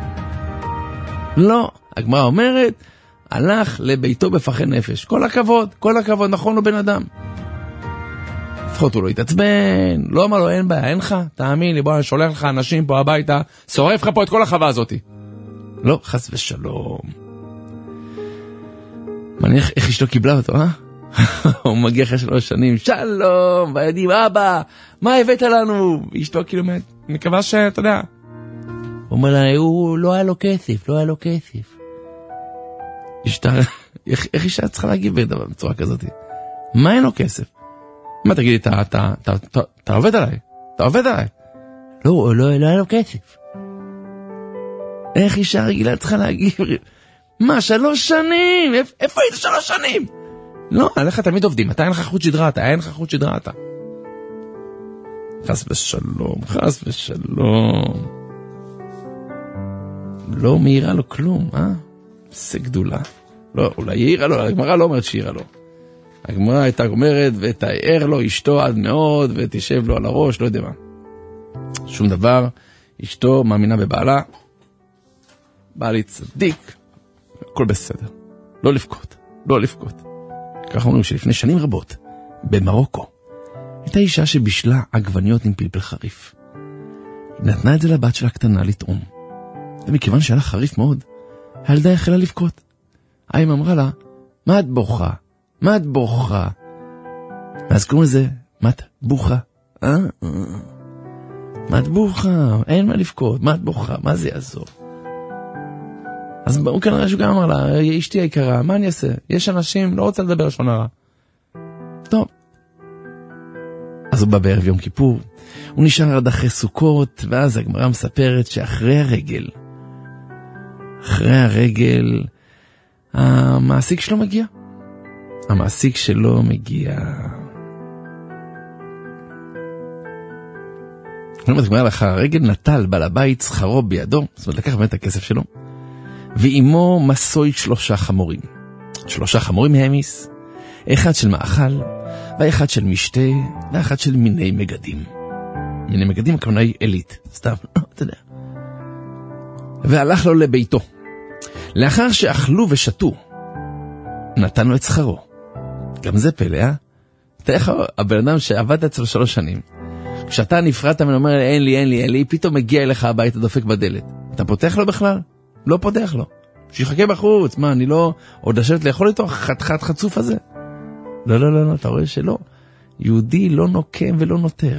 לא, הגמרא אומרת, הלך לביתו בפחי נפש. כל הכבוד, כל הכבוד, נכון לו בן אדם. לפחות הוא לא התעצבן, לא אמר לו, אין בעיה, אין לך, תאמין לי, בוא אני שולח לך אנשים פה הביתה, שורף לך פה את כל החווה הזאת. לא, חס ושלום. מניח איך אשתו קיבלה אותו, אה? הוא מגיע אחרי שלוש שנים, שלום, וילדים, אבא, מה הבאת לנו? אשתו כאילו מקווה שאתה יודע. הוא אומר לה, הוא לא היה לו כסף, לא היה לו כסף. אשתה, איך, איך אישה צריכה להגיב בדבר בצורה כזאת? מה אין לו כסף? מה תגידי, אתה, אתה, אתה, אתה, אתה עובד עליי? אתה עובד עליי? לא, לא, לא היה לו כסף. איך אישה רגילה צריכה להגיב? מה, שלוש שנים? איפה היית שלוש שנים? לא, עליך תמיד עובדים, אתה אין לך חוט שדרה, אתה אין לך חוט שדרה, אתה. חס ושלום, חס ושלום. לא מהירה לו כלום, אה? זה גדולה. לא, אולי יעירה לו, הגמרא לא אומרת שיעירה לו. הגמרא הייתה אומרת, ותער לו אשתו עד מאוד, ותשב לו על הראש, לא יודע מה. שום דבר, אשתו מאמינה בבעלה, בעלי צדיק, הכל בסדר. לא לפקוט, לא לפקוט. כך אומרים שלפני שנים רבות, במרוקו, הייתה אישה שבישלה עגבניות עם פלפל חריף. היא נתנה את זה לבת שלה קטנה לטעום. ומכיוון שהיה לה חריף מאוד, הילדה החלה לבכות. האמא אמרה לה, מה את בוכה? מה את בוכה? ואז קוראים לזה מטבוחה, אה? מטבוחה, אין מה לבכות, מטבוחה, מה זה יעזור? אז הוא כנראה שהוא גם אמר לה, אשתי היקרה, מה אני אעשה? יש אנשים, לא רוצה לדבר לשון הרע. טוב. אז הוא בא בערב יום כיפור, הוא נשאר עד אחרי סוכות, ואז הגמרא מספרת שאחרי הרגל, אחרי הרגל, המעסיק שלו מגיע. המעסיק שלו מגיע. כלומר, הגמרא לאחר הרגל, נטל בעל הבית שכרו בידו, זאת אומרת, לקח באמת את הכסף שלו, ואימו מסוי שלושה חמורים. שלושה חמורים מהמיס, אחד של מאכל, ואחד של משתה, ואחד של מיני מגדים. מיני מגדים, הכוונה היא אלית, סתם, אתה יודע. והלך לו לביתו. לאחר שאכלו ושתו, נתן לו את שכרו. גם זה פלא, אה? אתה איך הבן אדם שעבד אצלו שלוש שנים, כשאתה נפרדת ואומר, אין לי, אין לי, אין לי, פתאום מגיע אליך הביתה, דופק בדלת. אתה פותח לו בכלל? לא פותח לו. שיחכה בחוץ, מה, אני לא עוד לשבת לאכול איתו חתיכת חצוף הזה? לא, לא, לא, לא, אתה רואה שלא. יהודי לא נוקם ולא נותר.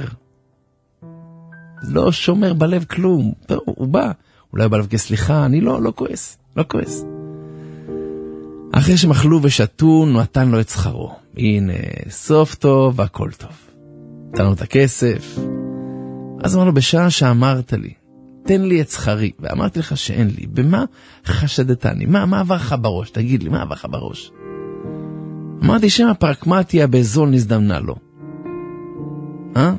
לא שומר בלב כלום. טוב, הוא בא. אולי הוא בא לבקש סליחה, אני לא, לא כועס, לא כועס. אחרי שמחלו ושתו, נתן לו את שכרו. הנה, סוף טוב, הכל טוב. נתן לו את הכסף. אז אמר לו, בשעה שאמרת לי, תן לי את שכרי, ואמרתי לך שאין לי, במה חשדתני? מה, מה עבר לך בראש? תגיד לי, מה עבר לך בראש? אמרתי שם הפרקמטיה בזול נזדמנה לו. אה?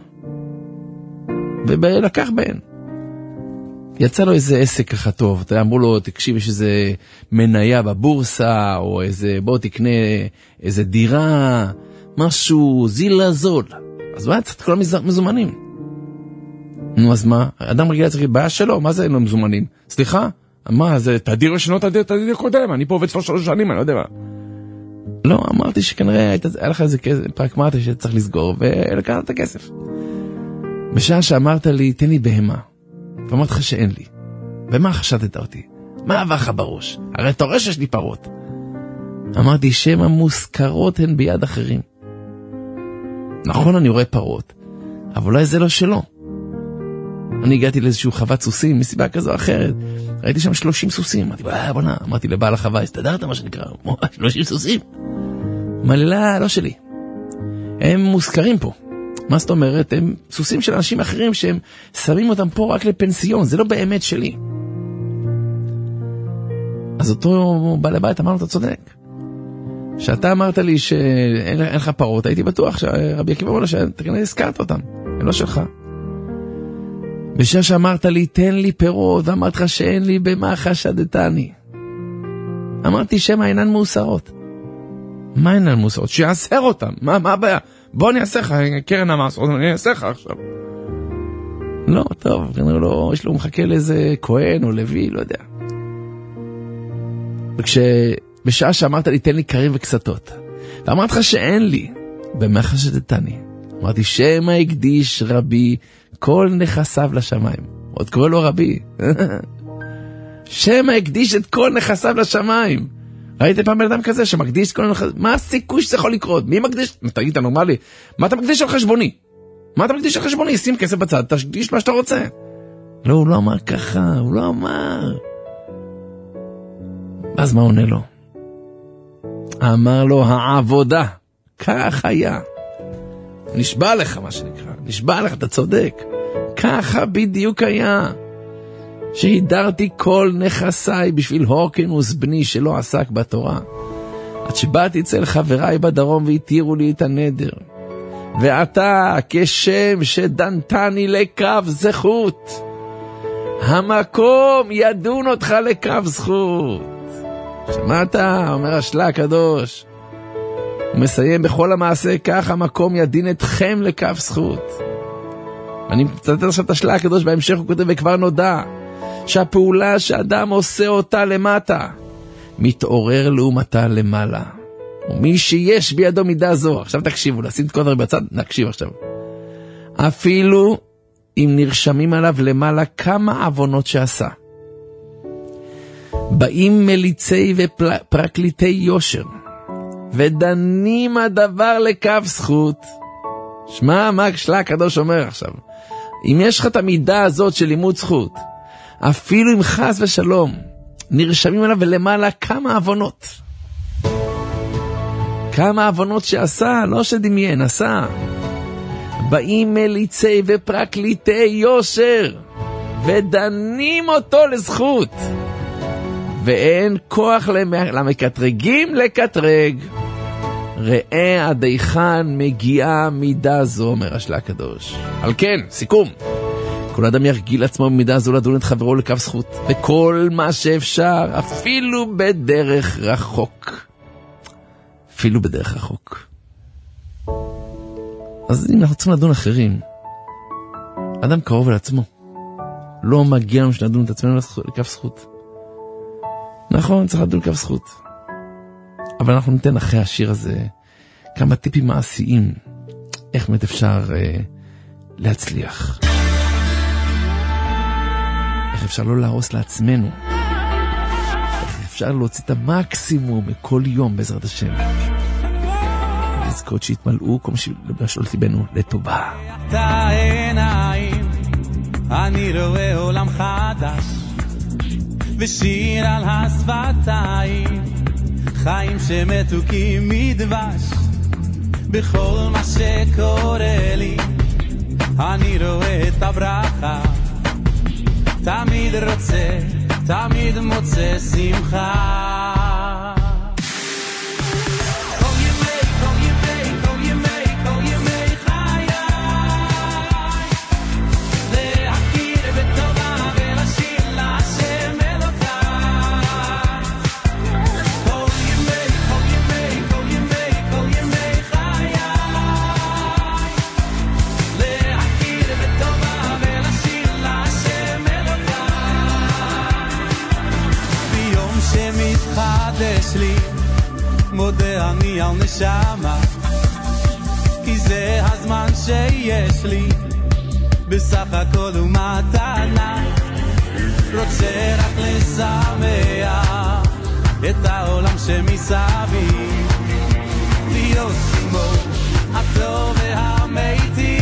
ולקח בהן. יצא לו איזה עסק ככה טוב, אמרו לו, תקשיב, יש איזה מניה בבורסה, או איזה, בוא תקנה איזה דירה, משהו זילה זול. אז מה, צריך כל המזומנים. נו, אז מה? אדם רגיל צריך בעיה שלו, מה זה אין לו מזומנים? סליחה? מה, זה תדיר ושנות תדיר, תדיר קודם, אני פה עובד שלוש שלוש שנים, אני לא יודע מה. לא, אמרתי שכנראה היה לך איזה פרקמטיה שצריך לסגור, ולקחת את הכסף. בשעה שאמרת לי, תן לי בהמה, ואמרת לך שאין לי. ומה חשדת אותי? מה עבר לך בראש? הרי אתה רואה שיש לי פרות. אמרתי, שם המושכרות הן ביד אחרים. נכון, אני רואה פרות, אבל אולי זה לא שלו. אני הגעתי לאיזשהו חוות סוסים, מסיבה כזו או אחרת. ראיתי שם שלושים סוסים. אמרתי, בוא נע, אמרתי לבעל החווה, הסתדרת מה שנקרא, שלושים סוסים. מללה, לא שלי. הם מוזכרים פה. מה זאת אומרת? הם סוסים של אנשים אחרים שהם שמים אותם פה רק לפנסיון, זה לא באמת שלי. אז אותו בעל הבית אמר לו, אתה צודק. שאתה אמרת לי שאין לך פרות, הייתי בטוח שרבי עקיבא אמר לו שאתה כנראה הזכרת אותם, הם לא שלך. בשעה שאמרת לי, תן לי פירות, ואמרת לך שאין לי, במה חשדתני? אמרתי שמה אינן מאוסרות. מה אינן מאוסרות? שיעשר אותם. מה, מה הבעיה? בוא אני אעשה לך, קרן המאסרות, אני אעשה לך עכשיו. לא, טוב, כנראה לא, יש לו מחכה לאיזה כהן או לוי, לא יודע. וכשבשעה שאמרת לי, תן לי קרים וקסתות, ואמרת לך שאין לי, במה חשדתני? אמרתי, שמה הקדיש רבי כל נכסיו לשמיים. עוד קורא לו רבי. שמה הקדיש את כל נכסיו לשמיים. ראיתי פעם בן אדם כזה שמקדיש את כל נכסיו. מה הסיכוי שזה יכול לקרות? מי מקדיש? תגיד, אתה נורמלי. מה אתה מקדיש על חשבוני? מה אתה מקדיש על חשבוני? שים כסף בצד, תקדיש מה שאתה רוצה. לא, הוא לא אמר ככה, הוא לא אמר. אז מה עונה לו? אמר לו, העבודה. כך היה. נשבע לך מה שנקרא, נשבע לך, אתה צודק. ככה בדיוק היה. שהידרתי כל נכסיי בשביל הורקנוס בני שלא עסק בתורה. עד שבאתי אצל חבריי בדרום והתירו לי את הנדר. ואתה כשם שדנתני לקו זכות, המקום ידון אותך לקו זכות. שמעת? אומר השלה הקדוש. הוא מסיים בכל המעשה כך, המקום ידין אתכם לקו זכות. אני מצטט עכשיו את השלה הקדוש, בהמשך הוא כותב, וכבר נודע שהפעולה שאדם עושה אותה למטה מתעורר לעומתה למעלה, ומי שיש בידו מידה זו. עכשיו תקשיבו, נשים את כל דברים בצד, נקשיב עכשיו. אפילו אם נרשמים עליו למעלה כמה עוונות שעשה, באים מליצי ופרקליטי יושר ודנים הדבר לקו זכות, שמע, מה שלה הקדוש אומר עכשיו? אם יש לך את המידה הזאת של לימוד זכות, אפילו אם חס ושלום, נרשמים עליו ולמעלה כמה אבונות. כמה אבונות שעשה, לא שדמיין, עשה. באים מליצי ופרקליטי יושר, ודנים אותו לזכות. ואין כוח למקטרגים לקטרג. ראה עד היכן מגיעה מידה זו, אומר השלה הקדוש. על כן, סיכום. כל אדם ירגיל עצמו במידה זו לדון את חברו לקו זכות. וכל מה שאפשר, אפילו בדרך רחוק. אפילו בדרך רחוק. אז אם אנחנו צריכים לדון אחרים, אדם קרוב אל עצמו. לא מגיע לנו שנדון את עצמנו לקו זכות. נכון, צריך לדון לקו זכות. אבל אנחנו ניתן אחרי השיר הזה כמה טיפים מעשיים, איך באמת אפשר אה, להצליח. איך אפשר לא להרוס לעצמנו. איך אפשר להוציא את המקסימום מכל יום בעזרת השם. לזכות שהתמלאו כל משאלות ליבנו לטובה. את העיניים, אני רואה עולם חדש, ושיר על השפתיים, חיים שמתוקים מדבש. בכל מה שקורה לי אני רואה את הברכה, תמיד רוצה, תמיד מוצא שמחה. לי מודה אני על נשמה, כי זה הזמן שיש לי, בסך הכל הוא מתנה. רוצה רק לשמח את העולם שמסביב, להיות כמו הטוב והמיטיב.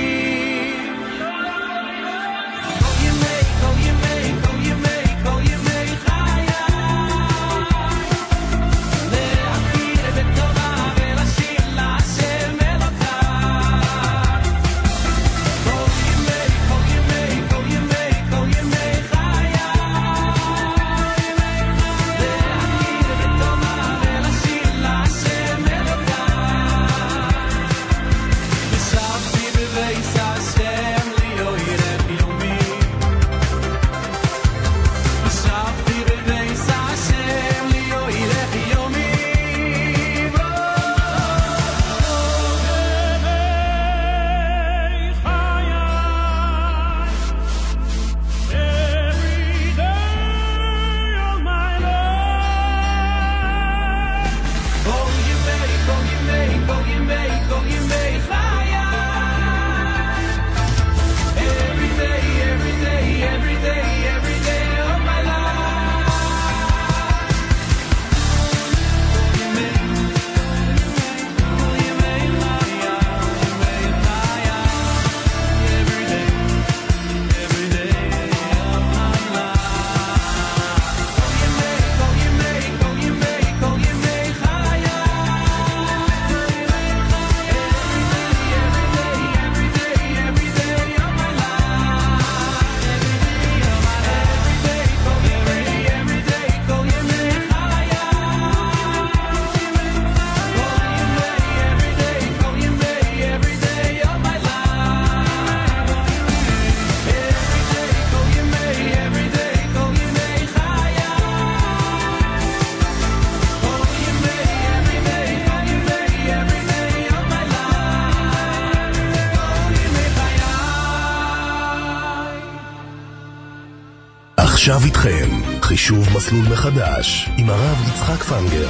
עכשיו איתכם, חישוב מסלול מחדש, עם הרב יצחק פנגר.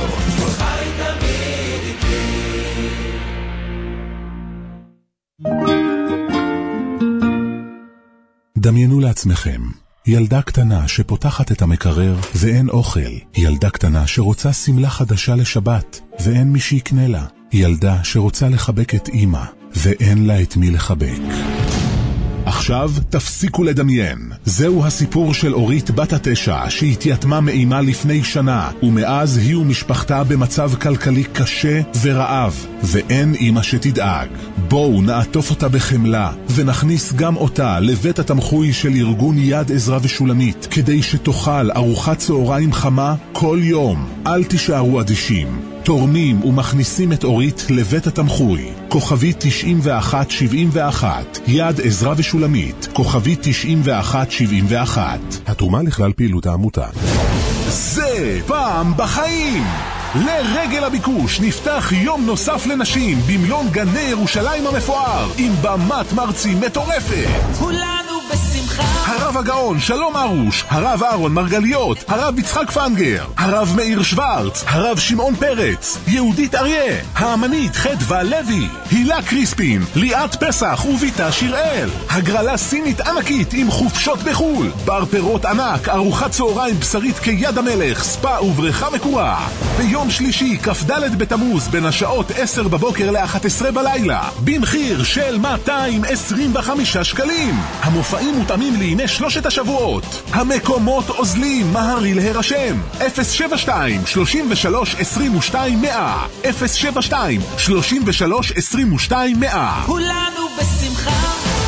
דמיינו לעצמכם, ילדה קטנה שפותחת את המקרר ואין אוכל. ילדה קטנה שרוצה סמלה חדשה לשבת ואין מי שיקנה לה. ילדה שרוצה לחבק את אמא ואין לה את מי לחבק. עכשיו תפסיקו לדמיין. זהו הסיפור של אורית בת התשע שהתייתמה מאימה לפני שנה, ומאז היא ומשפחתה במצב כלכלי קשה ורעב, ואין אמא שתדאג. בואו נעטוף אותה בחמלה ונכניס גם אותה לבית התמחוי של ארגון יד עזרא ושולמית, כדי שתאכל ארוחת צהריים חמה כל יום. אל תישארו אדישים. תורמים ומכניסים את אורית לבית התמחוי. כוכבי תשעים ואחת שבעים ואחת, יד עזרא ושולמית, כוכבי תשעים ואחת שבעים ואחת. התרומה לכלל פעילות העמותה. זה פעם בחיים. לרגל הביקוש נפתח יום נוסף לנשים במלון גני ירושלים המפואר, עם במת מרצים מטורפת. כולנו בשמחה. הרב הגאון שלום ארוש, הרב אהרון מרגליות, הרב יצחק פנגר, הרב מאיר שוורץ, הרב שמעון פרץ, יהודית אריה, האמנית חדווה לוי, הילה קריספין, ליאת פסח וביתה שיראל. הגרלה סינית ענקית עם חופשות בחול, בר פירות ענק, ארוחת צהריים בשרית כיד המלך, ספה ובריכה מקורה. ביום שלישי כ"ד בתמוז בין השעות עשר בבוקר ל-אחת עשרה בלילה, במחיר של מאתיים עשרים וחמישה שקלים. המופעים מותאמים לימי שלושת השבועות. המקומות עוזלים, מהרי להירשם. אפס שבע שתיים שלושים ושלוש עשרים ושתיים מאה, אפס שבע שתיים שלושים ושלוש עשרים ושתיים מאה. כולנו בשמחה.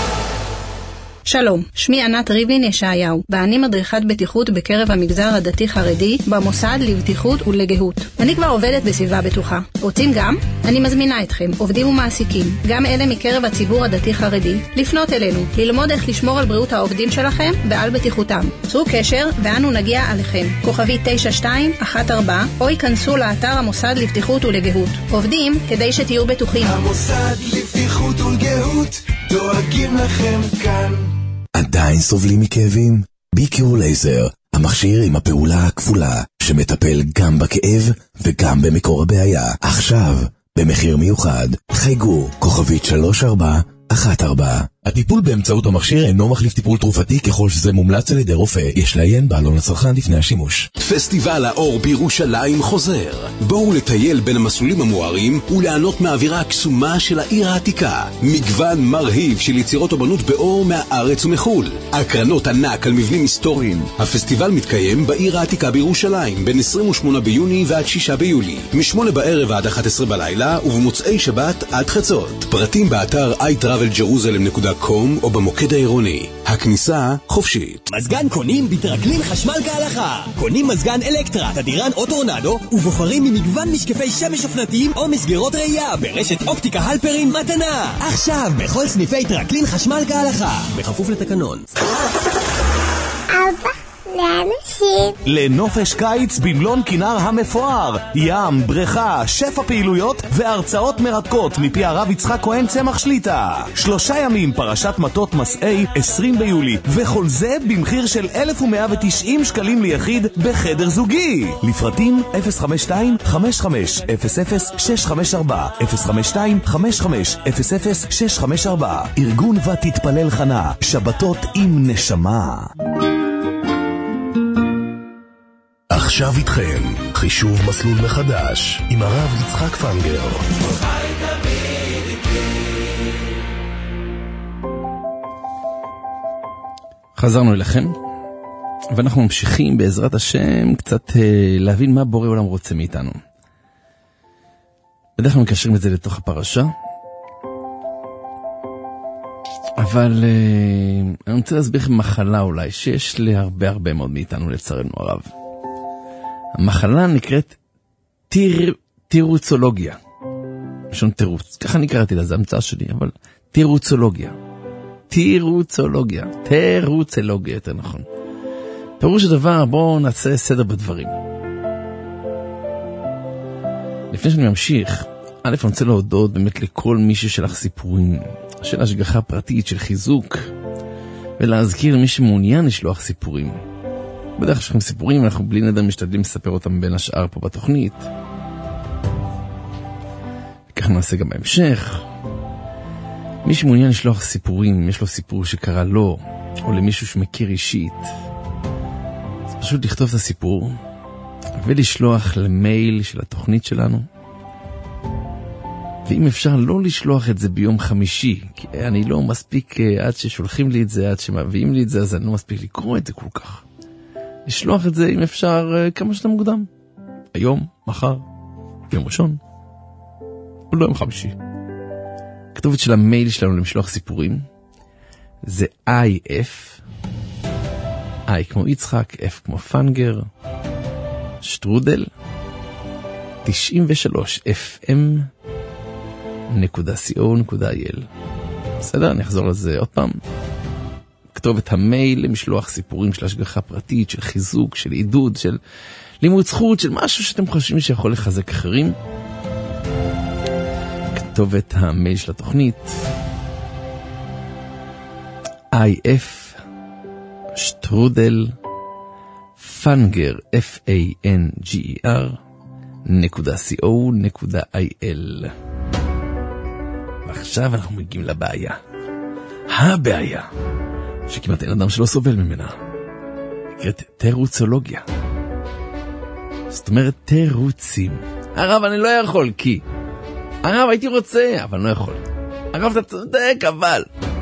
שלום, שמי ענת ריבלין ישעיהו, ואני מדריכת בטיחות בקרב המגזר הדתי-חרדי במוסד לבטיחות ולגהות. אני כבר עובדת בסביבה בטוחה. רוצים גם? אני מזמינה אתכם, עובדים ומעסיקים, גם אלה מקרב הציבור הדתי-חרדי, לפנות אלינו, ללמוד איך לשמור על בריאות העובדים שלכם ועל בטיחותם. צרו קשר ואנו נגיע עליכם. כוכבי תשע שתיים אחת ארבע, או ייכנסו לאתר המוסד לבטיחות ולגהות. עובדים כדי שתהיו בטוחים. המוסד לבטיחות ולגהות, דואגים לכם כאן. עדיין סובלים מכאבים? בי-קיור לייזר, המכשיר עם הפעולה הכפולה, שמטפל גם בכאב וגם במקור הבעיה. עכשיו, במחיר מיוחד, חייגו, כוכבית שלוש ארבע אחת ארבע. הטיפול באמצעות המכשיר אינו מחליף טיפול תרופתי ככל שזה מומלץ על ידי רופא. יש לעיין בעלון לצרכן לפני השימוש. פסטיבל האור בירושלים חוזר. בואו לטייל בין המסלולים המוארים וליהנות מהאווירה הקסומה של העיר העתיקה. מגוון מרהיב של יצירות אומנות באור מהארץ ומחול. הקרנות ענק על מבנים היסטוריים. הפסטיבל מתקיים בעיר העתיקה בירושלים בין עשרים ושמונה ביוני ועד שישה ביולי. משמונה בערב עד אחת עשרה בלילה ובמוצאי שבת עד חצות. פרטים באתר איי טראבל ג'רוזלם נקודה קום או במוקד העירוני. הכניסה חופשית. מזגן קונים בטרקלין חשמל כהלכה. קונים מזגן אלקטרה, תדירן או טורנדו, ובוחרים ממגוון משקפי שמש אופנתיים או מסגרות ראייה ברשת אופטיקה הלפרין מתנה. עכשיו בכל סניפי טרקלין חשמל כהלכה, בכפוף לתקנון. אבא, לאן נוסעים? לנופש קיץ במלון כינר המפואר. ים, בריכה, שפע פעילויות והרצאות מרתקות מפי הרב יצחק כהן צמח שליטה. שלושה ימים פרשת מטות מסעי עשרים ביולי, וכל זה במחיר של אלף ומאה ותשעים שקלים ליחיד בחדר זוגי. לפרטים אפס חמש שתיים חמש חמש אפס אפס שש חמש ארבע, אפס חמש שתיים חמש חמש אפס אפס שש חמש ארבע. ארגון ותתפלל חנה, שבתות עם נשמה. עכשיו איתכם, חישוב מסלול מחדש, עם הרב יצחק פנגר. חזרנו אליכם, ואנחנו ממשיכים בעזרת השם קצת להבין מה בורא עולם רוצה מאיתנו. בדרך כלל מקשרים את זה לתוך הפרשה, אבל אני רוצה להסביר לכם מחלה אולי, שיש להרבה הרבה מאוד מאיתנו לצערנו הרב. המחלה נקראת טיר, טירוצולוגיה. משון תירוץ. ככה אני קראתי לה, זה המצאה שלי, אבל טירוצולוגיה. טירוצולוגיה. טירוצולוגיה, יותר נכון. פירוש הדבר, בואו נעשה סדר בדברים. לפני שאני ממשיך, א', אני רוצה להודות באמת לכל מי ששלח סיפורים, של השגחה פרטית, של חיזוק, ולהזכיר למי שמעוניין לשלוח סיפורים. בדרך שלכם סיפורים, אנחנו בלי נדר משתדלים לספר אותם בין השאר פה בתוכנית. וכך נעשה גם בהמשך. מי שמעוניין לשלוח סיפורים, יש לו סיפור שקרה לו, או למישהו שמכיר אישית, אז פשוט לכתוב את הסיפור, ולשלוח למייל של התוכנית שלנו, ואם אפשר לא לשלוח את זה ביום חמישי, כי אני לא מספיק, עד ששולחים לי את זה, עד שמביאים לי את זה, אז אני לא מספיק לקרוא את זה כל כך. לשלוח את זה אם אפשר כמה שאתה מוקדם. היום, מחר, יום ראשון, או לא יום חמישי. הכתובת של המייל שלנו למשלוח סיפורים, זה איי אף, I כמו יצחק, F כמו פנגר, שטרודל, תשעים ושלוש אף אם נקודה סי או נקודה איי אל. בסדר? אני אחזור לזה עוד פעם. כתובת המייל למשלוח סיפורים של השגחה פרטית, של חיזוק, של עידוד, של לימוד זכות, של משהו שאתם חושבים שיכול לחזק אחרים. כתובת המייל של התוכנית, איי אף שטרודל פנגר אף איי אן ג'י אי אר נקודה סי או נקודה איי אל. ועכשיו אנחנו מגיעים לבעיה, הבעיה שכמעט אין אדם שלא סובל ממנה, נקראת תירוצולוגיה. זאת אומרת תירוצים. הרב אני לא יכול כי הרב הייתי רוצה אבל לא יכול. הרב אתה צודק אבל.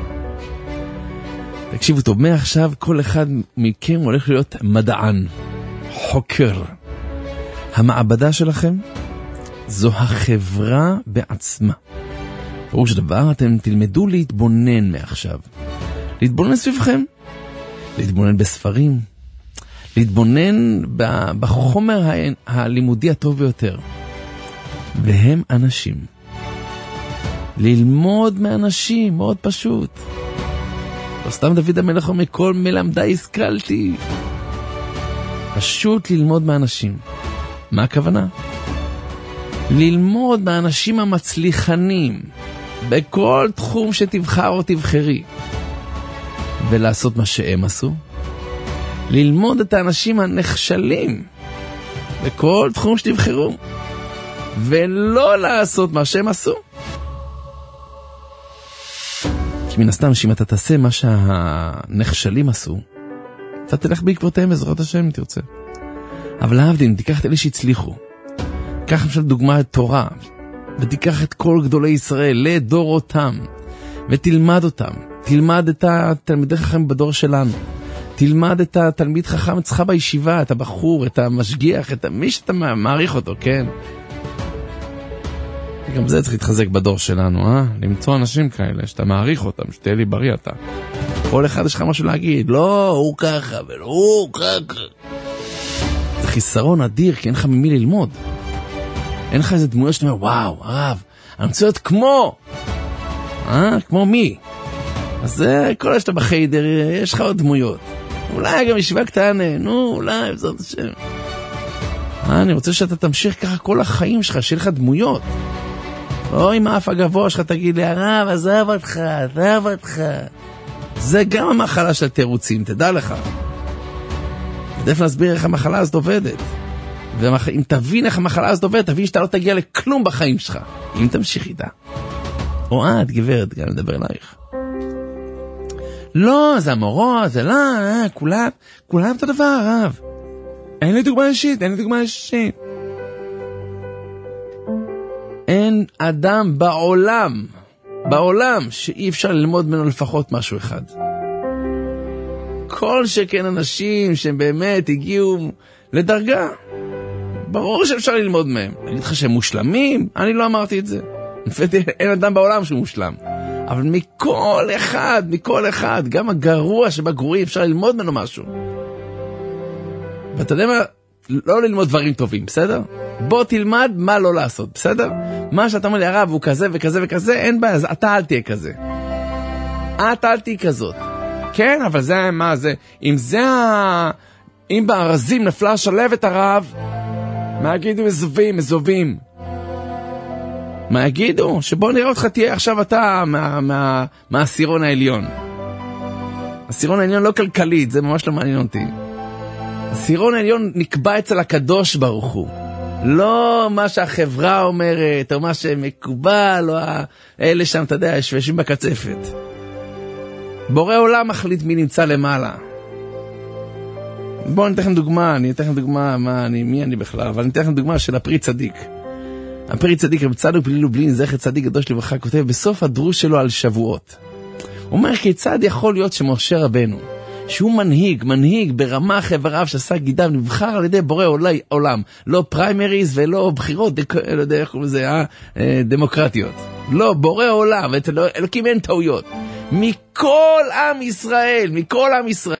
תקשיבו טוב, מעכשיו כל אחד מכם הולך להיות מדען, חוקר. המעבדה שלכם זו החברה בעצמה. בראש דבר אתם תלמדו להתבונן מעכשיו. להתבונן סביבכם, להתבונן בספרים, להתבונן בחומר הלימודי הטוב ביותר. והם אנשים. ללמוד מאנשים, מאוד פשוט. לא סתם דוד המלך אומר, כל מלמדי השכלתי. פשוט ללמוד מאנשים. מה הכוונה? ללמוד מהאנשים המצליחנים, בכל תחום שתבחר או תבחרי, ולעשות מה שהם עשו. ללמוד את האנשים הנכשלים, בכל תחום שתבחרו, ולא לעשות מה שהם עשו. כי מן הסתם שאם אתה תעשה מה שהנכשלים עשו, אתה תלך בעקבותיהם בעזרת השם אם תרצה. אבל להבדיל, תיקח את אלה שהצליחו. קח למשל דוגמה את תורה, ותיקח את כל גדולי ישראל לדורותם, ותלמד אותם. תלמד את התלמידי חכם בדור שלנו. תלמד את התלמיד חכם אצלך בישיבה, את הבחור, את המשגיח, את מי שאתה מעריך אותו, כן? גם זה צריך להתחזק בדור שלנו, אה? למצוא אנשים כאלה, שאתה מעריך אותם, שתהיה לי בריא אתה. כל אחד יש לך משהו להגיד, לא, הוא ככה, ולא, הוא ככה. זה חיסרון אדיר, כי אין לך ממי ללמוד. אין לך איזה דמויות שאתה אומר, וואו, הרב, אני רוצה להיות כמו. אה? כמו מי? אז זה כל שאתה בחיידר, יש לך עוד דמויות. אולי גם ישיבה קטנה, נו, אולי, בזאת השם. אה, אני רוצה שאתה תמשיך ככה כל החיים שלך, שיהיה לך דמויות. לא עם האף הגבוה שלך תגיד לי, הרב, עזב אותך, עזב אותך. זה גם המחלה של התירוצים, תדע לך. עדיף להסביר איך המחלה הזאת עובדת. ואם תבין איך המחלה הזאת עובדת, תבין שאתה לא תגיע לכלום בחיים שלך, אם תמשיך איתה. או את, גברת, גם לדבר אלייך. לא, זה המורות, זה לא, אה, כולם, כולם אותו דבר, הרב. אין לי דוגמה אישית, אין לי דוגמה אישית. אין אדם בעולם, בעולם, שאי אפשר ללמוד ממנו לפחות משהו אחד. כל שכן אנשים שהם באמת הגיעו לדרגה, ברור שאפשר ללמוד מהם. אני אגיד לך שהם מושלמים? אני לא אמרתי את זה. אין אדם בעולם שהוא מושלם. אבל מכל אחד, מכל אחד, גם הגרוע שבגרועי אפשר ללמוד ממנו משהו. ואתה יודע מה? לא ללמוד דברים טובים, בסדר? בוא תלמד מה לא לעשות, בסדר? מה שאתה אומר לי, הרב, הוא כזה וכזה וכזה, אין בעיה, אז אתה אל תהיה כזה. אתה אל תהיה כזאת. כן, אבל זה, מה זה? אם זה ה... אם בארזים נפלה שלבת הרב, מה יגידו מזובים, מזובים? מה יגידו? שבוא נראה אותך תהיה עכשיו אתה מה, מה, מהסירון העליון. הסירון העליון לא כלכלית, זה ממש לא מעניין אותי. הסירון העליון נקבע אצל הקדוש ברוך הוא. לא מה שהחברה אומרת, או מה שמקובל, או אלה שם, אתה יודע, שוושים בקצפת. בורא עולם מחליט מי נמצא למעלה. בואו אני אתן לכם דוגמה, אני אתן לכם דוגמה, מה, אני, מי אני בכלל, אבל אני אתן לכם דוגמה של הפרי צדיק. הפרי צדיק רב צדוק בלי לובלין, זכר צדיק קדוש לברכה, כותב בסוף הדרוש שלו על שבועות. הוא אומר, כיצד יכול להיות שמשה רבנו, שהוא מנהיג, מנהיג ברמה חבריו שעשה גידיו, נבחר על ידי בורא עולי, עולם, לא פריימריז ולא בחירות, דק, לא יודע איך קוראים לזה, אה, דמוקרטיות. לא, בורא עולם, אלוקים אין טעויות. מכל עם ישראל, מכל עם ישראל,